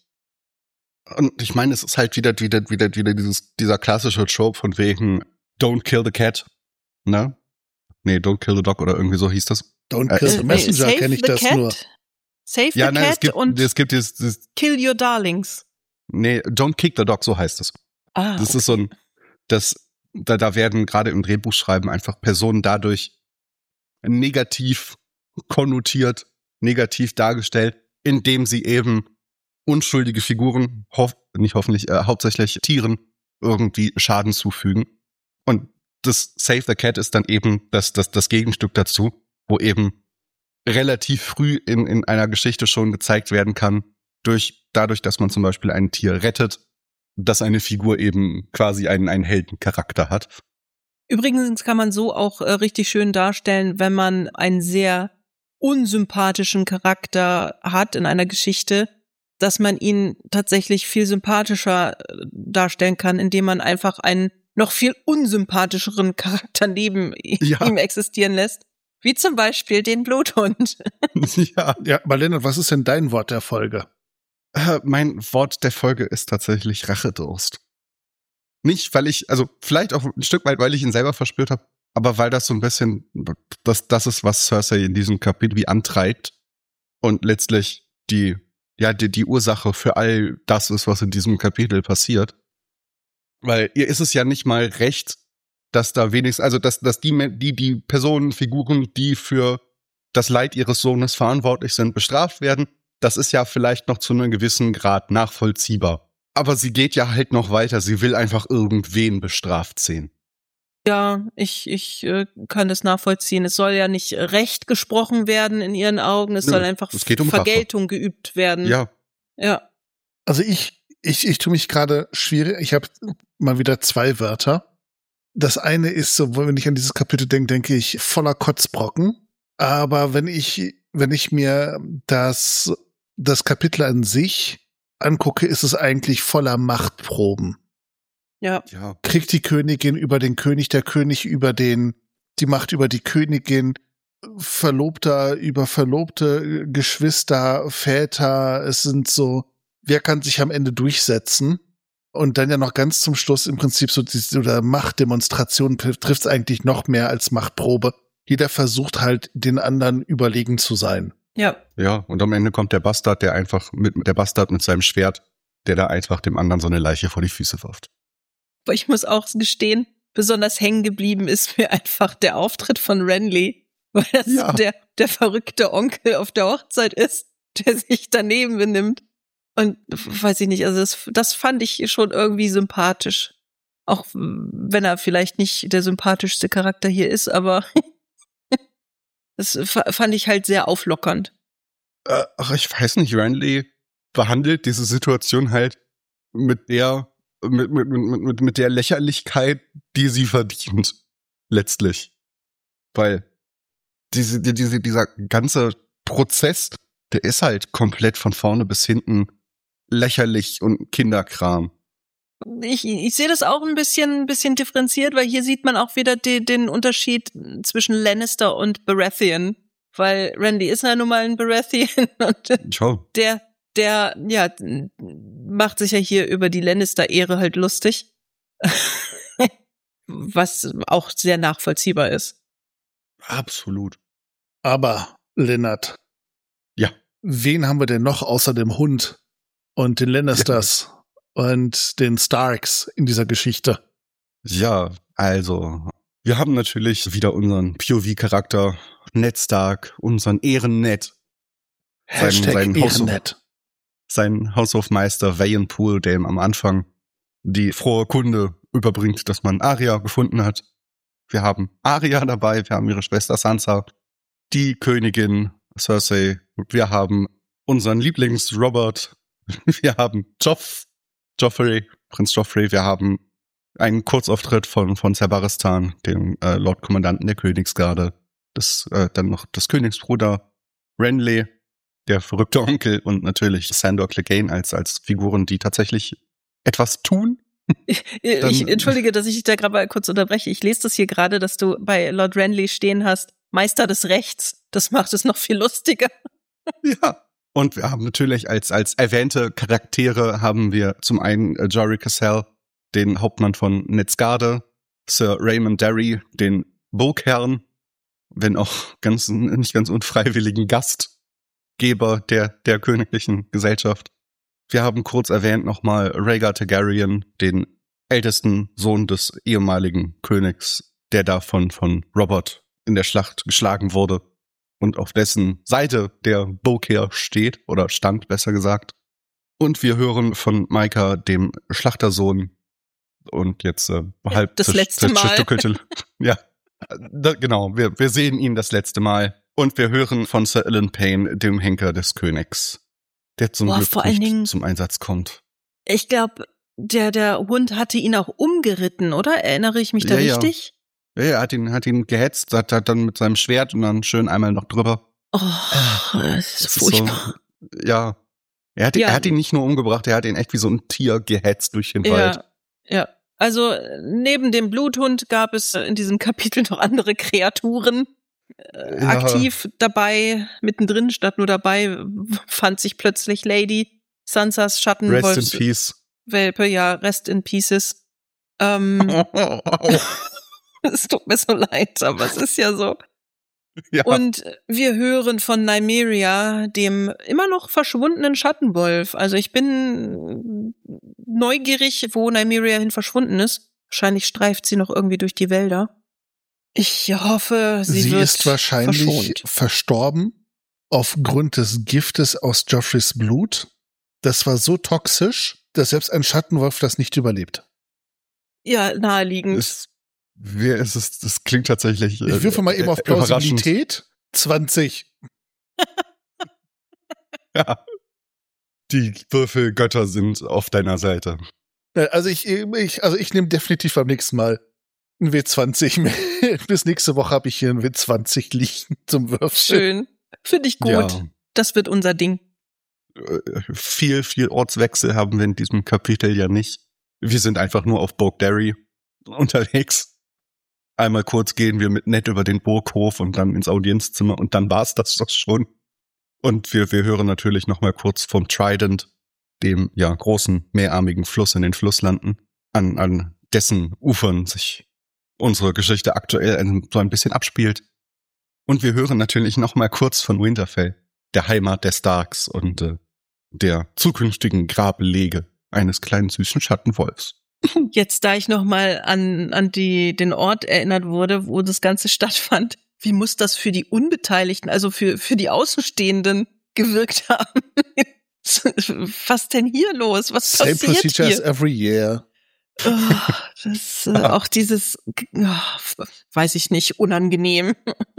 Und ich meine, es ist halt wieder, wieder, wieder, wieder dieses, dieser klassische Trope von wegen Don't kill the cat, ne? Nee, Don't kill the dog oder irgendwie so hieß das. Don't kill äh, the messenger, nee, kenne ich das cat, nur. Save ja, the nein, cat es gibt, und es gibt dieses, dieses, kill your darlings. Nee, Don't kick the dog, so heißt es. Ah, das okay. ist so ein, das, da, da werden gerade im Drehbuchschreiben einfach Personen dadurch negativ konnotiert, negativ dargestellt, indem sie eben unschuldige Figuren, hoff, nicht hoffentlich, äh, hauptsächlich Tieren, irgendwie Schaden zufügen. Und das Save the Cat ist dann eben das, das, das Gegenstück dazu, wo eben relativ früh in, in einer Geschichte schon gezeigt werden kann, durch, dadurch, dass man zum Beispiel ein Tier rettet, dass eine Figur eben quasi einen, einen Heldencharakter hat. Übrigens kann man so auch äh, richtig schön darstellen, wenn man einen sehr unsympathischen Charakter hat in einer Geschichte, dass man ihn tatsächlich viel sympathischer äh, darstellen kann, indem man einfach einen noch viel unsympathischeren Charakter neben ja. ihm existieren lässt. Wie zum Beispiel den Bluthund. ja, ja, aber Lennart, was ist denn dein Wort der Folge? Äh, mein Wort der Folge ist tatsächlich Rachedurst. Nicht, weil ich, also vielleicht auch ein Stück weit, weil ich ihn selber verspürt habe, aber weil das so ein bisschen, das, das ist, was Cersei in diesem Kapitel wie antreibt und letztlich die, ja, die, die Ursache für all das ist, was in diesem Kapitel passiert. Weil ihr ist es ja nicht mal recht, dass da wenigstens, also dass, dass die, die, die Personen, Figuren, die für das Leid ihres Sohnes verantwortlich sind, bestraft werden. Das ist ja vielleicht noch zu einem gewissen Grad nachvollziehbar. Aber sie geht ja halt noch weiter. Sie will einfach irgendwen bestraft sehen. Ja, ich, ich äh, kann das nachvollziehen. Es soll ja nicht Recht gesprochen werden in ihren Augen. Es Nö, soll einfach es geht um Vergeltung Rache. Geübt werden. Ja. Ja. Also ich, ich, ich tue mich gerade schwierig. Ich habe mal wieder zwei Wörter. Das eine ist so, wenn ich an dieses Kapitel denke, denke ich voller Kotzbrocken. Aber wenn ich, wenn ich mir das, das Kapitel an sich angucke, ist es eigentlich voller Machtproben. Ja. ja. Kriegt die Königin über den König, der König über den, die Macht über die Königin, Verlobter über Verlobte, Geschwister, Väter. Es sind so, wer kann sich am Ende durchsetzen? Und dann ja noch ganz zum Schluss im Prinzip so diese oder Machtdemonstration trifft es eigentlich noch mehr als Machtprobe. Jeder versucht halt, den anderen überlegen zu sein. Ja. Ja, und am Ende kommt der Bastard, der einfach mit der Bastard mit seinem Schwert, der da einfach dem anderen so eine Leiche vor die Füße wirft. Aber ich muss auch gestehen, besonders hängen geblieben ist mir einfach der Auftritt von Renly. weil das Ja. der, der verrückte Onkel auf der Hochzeit ist, der sich daneben benimmt. Und weiß ich nicht, also das, das fand ich schon irgendwie sympathisch. Auch wenn er vielleicht nicht der sympathischste Charakter hier ist, aber das fand ich halt sehr auflockernd. Äh, ach, ich weiß nicht, Renly behandelt diese Situation halt mit der, mit, mit, mit, mit, mit der Lächerlichkeit, die sie verdient. Letztlich. Weil diese, diese, dieser ganze Prozess, der ist halt komplett von vorne bis hinten lächerlich und Kinderkram. Ich, ich sehe das auch ein bisschen, ein bisschen differenziert, weil hier sieht man auch wieder die, den Unterschied zwischen Lannister und Baratheon. Weil Randy ist ja nun mal ein Baratheon und Ciao. der, der, ja, macht sich ja hier über die Lannister-Ehre halt lustig. Was auch sehr nachvollziehbar ist. Absolut. Aber, Lennart. Ja. Wen haben wir denn noch außer dem Hund und den Lannisters ja. und den Starks in dieser Geschichte? Ja, also, wir haben natürlich wieder unseren P O V-Charakter, Ned Stark, unseren Ehrenned. Hashtag sein, sein Ehrenned. Sein Haushofmeister Vayenpool, der ihm am Anfang die frohe Kunde überbringt, dass man Arya gefunden hat. Wir haben Arya dabei, wir haben ihre Schwester Sansa, die Königin Cersei, wir haben unseren Lieblings-Robert, wir haben Joff, Joffrey, Prinz Joffrey, wir haben einen Kurzauftritt von von Zabaristan, dem äh, Lordkommandanten der Königsgarde, das äh, dann noch das Königsbruder Renly, der verrückte Onkel und natürlich Sandor Clegane als als Figuren, die tatsächlich etwas tun. Ich, ich entschuldige, dass ich dich da gerade mal kurz unterbreche. Ich lese das hier gerade, dass du bei Lord Renly stehen hast, Meister des Rechts. Das macht es noch viel lustiger. Ja. Und wir haben natürlich als als erwähnte Charaktere haben wir zum einen äh, Jory Cassell, den Hauptmann von Netzgarde, Sir Raymond Derry, den Burgherrn, wenn auch ganz nicht ganz unfreiwilligen Gastgeber der der königlichen Gesellschaft. Wir haben kurz erwähnt nochmal Rhaegar Targaryen, den ältesten Sohn des ehemaligen Königs, der da von, von Robert in der Schlacht geschlagen wurde und auf dessen Seite der Bokeer steht, oder stand, besser gesagt. Und wir hören von Maika, dem Schlachtersohn, und jetzt äh, halb das letzte Mal. Ja, da, genau, wir, wir sehen ihn das letzte Mal. Und wir hören von Sir Ilyn Payne, dem Henker des Königs, der zum Boah, Glück vor nicht allen Dingen, zum Einsatz kommt. Ich glaube, der der Hund hatte ihn auch umgeritten, oder? Erinnere ich mich da ja, richtig? Ja, ja, er hat ihn, hat ihn gehetzt, hat, hat dann mit seinem Schwert und dann schön einmal noch drüber. Oh, das ist das furchtbar. Ist so, ja. Er hat, ja. er hat ihn nicht nur umgebracht, er hat ihn echt wie so ein Tier gehetzt durch den ja, Wald. Ja, also neben dem Bluthund gab es in diesem Kapitel noch andere Kreaturen. Äh, Ja. Aktiv dabei, mittendrin statt nur dabei, fand sich plötzlich Lady Sansas Schattenwolfs Rest in Peace. Welpe, ja, Rest in Pieces. Ähm, es tut mir so leid, aber es ist ja so. Ja. Und wir hören von Nymeria, dem immer noch verschwundenen Schattenwolf. Also ich bin neugierig, wo Nymeria hin verschwunden ist. Wahrscheinlich streift sie noch irgendwie durch die Wälder. Ich hoffe, sie, sie wird ist wahrscheinlich verschont. verstorben aufgrund des Giftes aus Joffreys Blut. Das war so toxisch, dass selbst ein Schattenwolf das nicht überlebt. Ja, naheliegend. Es, wer ist es? Das klingt tatsächlich. Ich würfe mal eben auf Plausibilität. zwanzig. Ja. Die Würfelgötter sind auf deiner Seite. Also ich, ich, also ich nehme definitiv beim nächsten Mal ein W zwanzig. Bis nächste Woche habe ich hier ein W zwanzig liegen zum Würfeln. Schön. Finde ich gut. Ja. Das wird unser Ding. Viel, viel Ortswechsel haben wir in diesem Kapitel ja nicht. Wir sind einfach nur auf Burg Derry unterwegs. Einmal kurz gehen wir mit Ned über den Burghof und dann ins Audienzzimmer und dann war's das doch schon. Und wir, wir hören natürlich noch mal kurz vom Trident, dem ja großen mehrarmigen Fluss in den Flusslanden, an, an dessen Ufern sich unsere Geschichte aktuell so ein bisschen abspielt. Und wir hören natürlich noch mal kurz von Winterfell, der Heimat der Starks und äh, der zukünftigen Grablege eines kleinen süßen Schattenwolfs. Jetzt, da ich noch mal an an die den Ort erinnert wurde, wo das Ganze stattfand, wie muss das für die Unbeteiligten, also für, für die Außenstehenden gewirkt haben? Was denn hier los? Was Same passiert procedure hier? as every year. Oh, das, äh, auch dieses, oh, weiß ich nicht, unangenehm.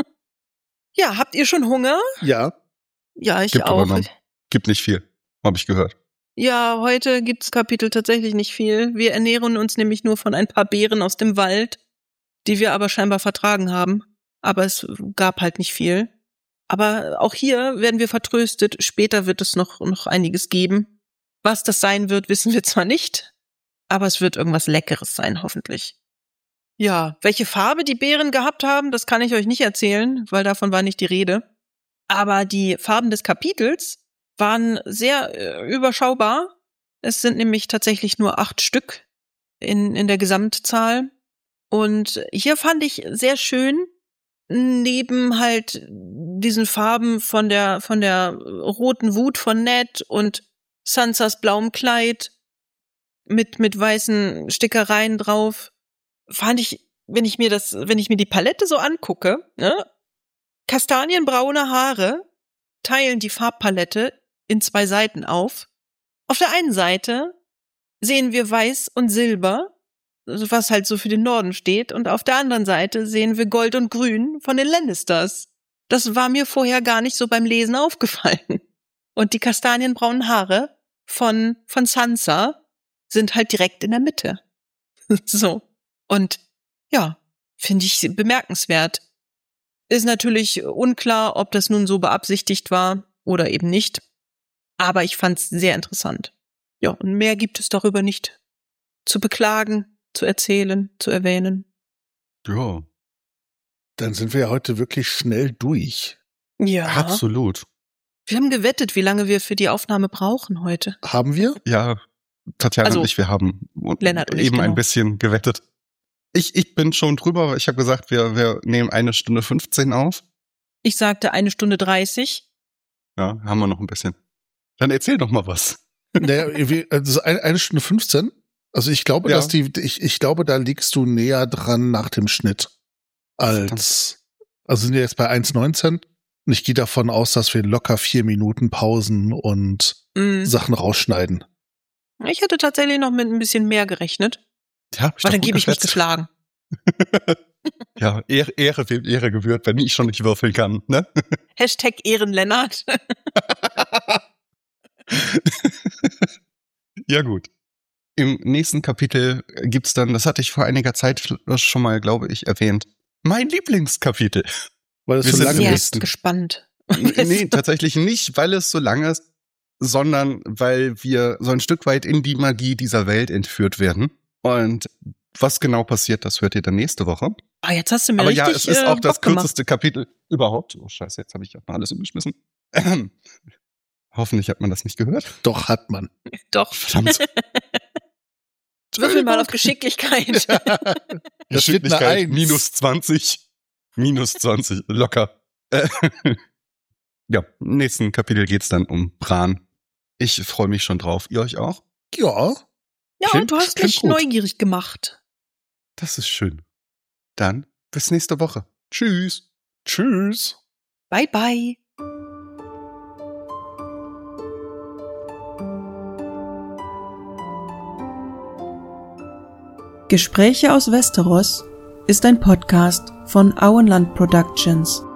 Ja, habt ihr schon Hunger? Ja. Ja, ich Gibt auch. aber noch, gibt nicht viel, habe ich gehört. Ja, heute gibt's Kapitel tatsächlich nicht viel. Wir ernähren uns nämlich nur von ein paar Beeren aus dem Wald, die wir aber scheinbar vertragen haben. Aber es gab halt nicht viel. Aber auch hier werden wir vertröstet. Später wird es noch, noch einiges geben. Was das sein wird, wissen wir zwar nicht, aber es wird irgendwas Leckeres sein, hoffentlich. Ja, welche Farbe die Beeren gehabt haben, das kann ich euch nicht erzählen, weil davon war nicht die Rede. Aber die Farben des Kapitels waren sehr äh, überschaubar. Es sind nämlich tatsächlich nur acht Stück in, in der Gesamtzahl. Und hier fand ich sehr schön, neben halt diesen Farben von der, von der roten Wut von Ned und Sansas blauem Kleid mit, mit weißen Stickereien drauf, fand ich, wenn ich mir das, wenn ich mir die Palette so angucke, ne, kastanienbraune Haare teilen die Farbpalette in zwei Seiten auf. Auf der einen Seite sehen wir Weiß und Silber, was halt so für den Norden steht, und auf der anderen Seite sehen wir Gold und Grün von den Lannisters. Das war mir vorher gar nicht so beim Lesen aufgefallen. Und die kastanienbraunen Haare von, von Sansa sind halt direkt in der Mitte. So. Und ja, finde ich bemerkenswert. Ist natürlich unklar, ob das nun so beabsichtigt war oder eben nicht. Aber ich fand's sehr interessant. Ja, und mehr gibt es darüber nicht zu beklagen, zu erzählen, zu erwähnen. Ja, Dann sind wir ja heute wirklich schnell durch. Ja. absolut. Wir haben gewettet, wie lange wir für die Aufnahme brauchen heute. Haben wir? Ja, Tatjana Also, und ich, wir haben Lennart und ich, eben ein genau. bisschen gewettet. Ich, ich bin schon drüber. Ich habe gesagt, wir, wir nehmen eine Stunde fünfzehn auf. Ich sagte eine Stunde dreißig. Ja, haben wir noch ein bisschen. Dann erzähl doch mal was. Naja, wir- also eine, eine Stunde fünfzehn. Also ich glaube, Ja. dass die, ich, ich glaube, da liegst du näher dran nach dem Schnitt als, also sind wir jetzt bei eins neunzehn und ich gehe davon aus, dass wir locker vier Minuten Pausen und Mm. Sachen rausschneiden. Ich hatte tatsächlich noch mit ein bisschen mehr gerechnet. Ja, hab ich Weil doch dann gut gebe ich mich geschätzt. geschlagen. Ja, Ehre, Ehre wem Ehre gebührt, wenn ich schon nicht würfeln kann, ne? Hashtag Ehrenlennart. Ja, gut. Im nächsten Kapitel gibt's dann, das hatte ich vor einiger Zeit schon mal, glaube ich, erwähnt, mein Lieblingskapitel. Weil es Wir so sind lange Sehr ist. gespannt. Nee, tatsächlich nicht, weil es so lang ist, sondern weil wir so ein Stück weit in die Magie dieser Welt entführt werden. Und was genau passiert, das hört ihr dann nächste Woche. Ah, jetzt hast du mir Aber richtig ja, es ist äh, auch das Bock gemacht. kürzeste Kapitel überhaupt. Oh scheiße, jetzt habe ich auch mal alles umgeschmissen. Ähm. Hoffentlich hat man das nicht gehört. Doch, hat man. Doch. Verdammt. Würfel mal auf Geschicklichkeit. Da steht eine Geschicklichkeit Eins. minus zwanzig. Minus zwanzig, locker. Äh, ja, im nächsten Kapitel geht's dann um Bran. Ich freue mich schon drauf. Ihr euch auch? Ja. Ja, Klingt- du hast klingt mich gut. neugierig gemacht. Das ist schön. Dann bis nächste Woche. Tschüss. Tschüss. Bye, bye. Gespräche aus Westeros ist ein Podcast von Auenland Productions.